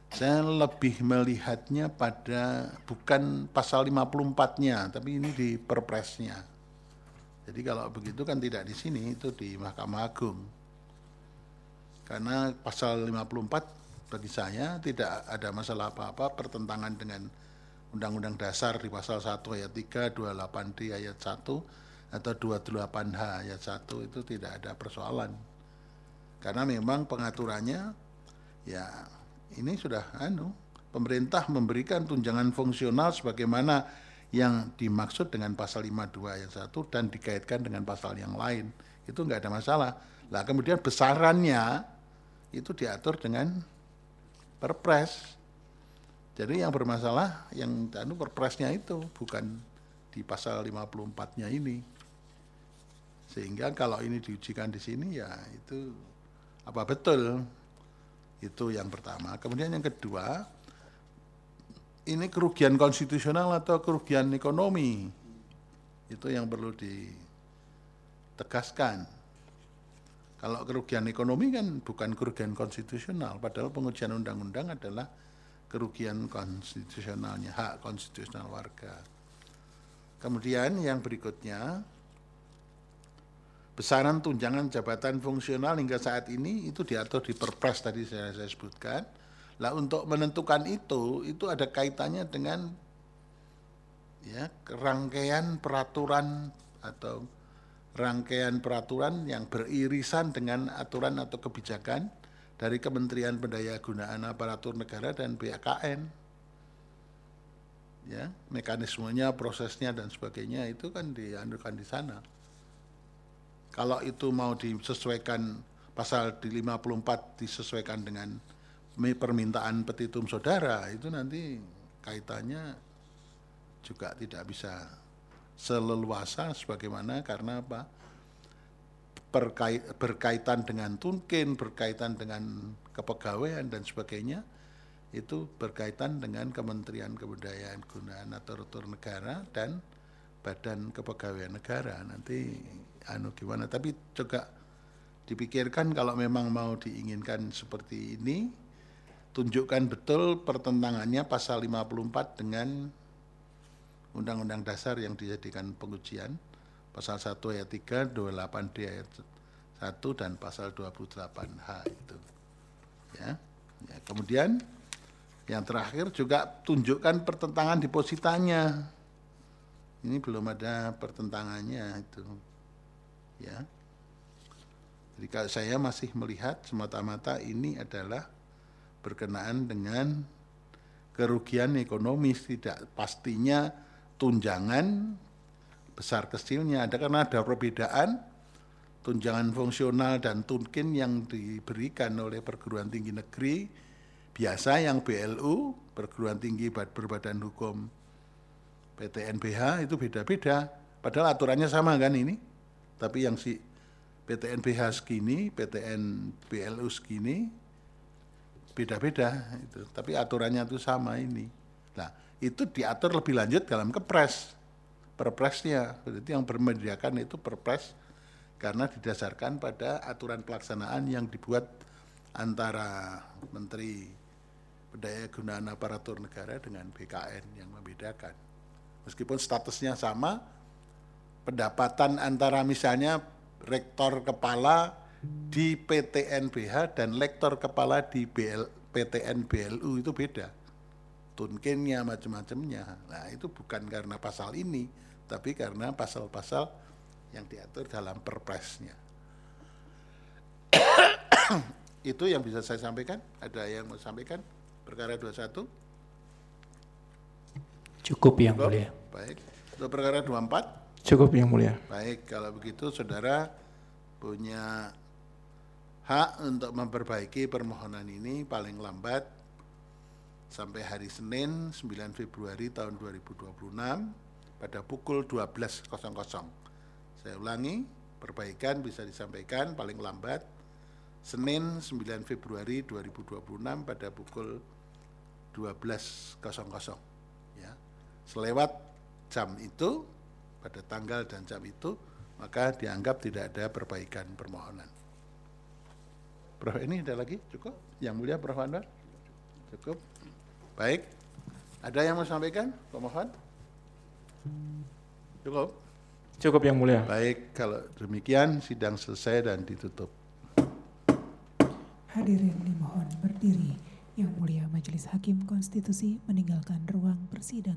Saya lebih melihatnya pada bukan pasal lima puluh empat-nya, tapi ini di Perpresnya. Jadi kalau begitu kan tidak di sini, itu di Mahkamah Agung. Karena pasal lima puluh empat bagi saya tidak ada masalah apa-apa pertentangan dengan Undang-Undang Dasar di pasal satu ayat tiga, dua puluh delapan D ayat satu atau dua puluh delapan H ayat satu, itu tidak ada persoalan. Karena memang pengaturannya ya ini sudah anu, pemerintah memberikan tunjangan fungsional sebagaimana yang dimaksud dengan pasal lima puluh dua ayat satu dan dikaitkan dengan pasal yang lain. Itu enggak ada masalah. Lah kemudian besarannya itu diatur dengan Perpres. Jadi yang bermasalah yang anu Perpresnya itu, bukan di pasal lima puluh empat-nya ini. Sehingga kalau ini diujikan di sini ya itu apa betul? Itu yang pertama. Kemudian yang kedua, ini kerugian konstitusional atau kerugian ekonomi? Itu yang perlu ditegaskan. Kalau kerugian ekonomi kan bukan kerugian konstitusional, padahal pengujian undang-undang adalah kerugian konstitusionalnya, hak konstitusional warga. Kemudian yang berikutnya, besaran tunjangan jabatan fungsional hingga saat ini itu diatur di Perpres tadi saya, saya sebutkan. Lah untuk menentukan itu, itu ada kaitannya dengan ya rangkaian peraturan atau rangkaian peraturan yang beririsan dengan aturan atau kebijakan dari Kementerian Pendayagunaan Aparatur Negara dan B K N. Ya, mekanismenya, prosesnya dan sebagainya itu kan dianukan di sana. Kalau itu mau disesuaikan pasal di lima puluh empat disesuaikan dengan permintaan petitum saudara, itu nanti kaitannya juga tidak bisa seleluasa sebagaimana karena apa? Berkait, berkaitan dengan tunkin, berkaitan dengan kepegawaian dan sebagainya, itu berkaitan dengan Kementerian Kebudayaan Gunaan Aparatur Negara dan Badan Kepegawaian Negara. Nanti anu gimana, tapi juga dipikirkan kalau memang mau diinginkan seperti ini, tunjukkan betul pertentangannya pasal lima puluh empat dengan Undang-Undang Dasar yang dijadikan pengujian, pasal satu ayat tiga, dua puluh delapan D ayat satu dan pasal dua puluh delapan H itu. Ya. Ya, kemudian yang terakhir juga tunjukkan pertentangan depositanya. Ini belum ada pertentangannya itu. Ya. Jadi kalau saya masih melihat semata-mata ini adalah berkenaan dengan kerugian ekonomis, tidak pastinya tunjangan besar kecilnya ada karena ada perbedaan tunjangan fungsional dan tunkin yang diberikan oleh perguruan tinggi negeri biasa yang B L U, perguruan tinggi berbadan hukum P T N B H itu beda-beda, padahal aturannya sama kan ini, tapi yang si P T N B H segini, P T N B L U segini, beda-beda itu, tapi aturannya itu sama ini. Nah, itu diatur lebih lanjut dalam Kepres, Perpresnya, berarti yang bermediakan itu Perpres karena didasarkan pada aturan pelaksanaan yang dibuat antara Menteri Pendayagunaan Aparatur Negara dengan B K N yang membedakan. Meskipun statusnya sama, pendapatan antara misalnya rektor kepala di P T N B H dan lektor kepala di B L, P T N B L U itu beda. Tunkinnya macam-macamnya. Nah, itu bukan karena pasal ini, tapi karena pasal-pasal yang diatur dalam Perpresnya. Itu yang bisa saya sampaikan. Ada yang mau sampaikan? Perkara dua puluh satu? Cukup yang Cukup? mulia. Baik. Untuk perkara dua puluh empat? Cukup yang mulia. Baik, kalau begitu saudara punya hak untuk memperbaiki permohonan ini paling lambat sampai hari Senin sembilan Februari tahun dua ribu dua puluh enam pada pukul dua belas. Saya ulangi, perbaikan bisa disampaikan paling lambat Senin sembilan Februari dua ribu dua puluh enam pada pukul dua belas. Ya. Selewat jam itu, pada tanggal dan jam itu, maka dianggap tidak ada perbaikan permohonan. Prof, ini ada lagi? Cukup? Yang mulia Prof Anwar? Cukup. Baik. Ada yang mau sampaikan, pemohon? Cukup. Cukup Yang Mulia. Baik, kalau demikian sidang selesai dan ditutup. Hadirin dimohon berdiri. Yang Mulia Majelis Hakim Konstitusi meninggalkan ruang persidangan.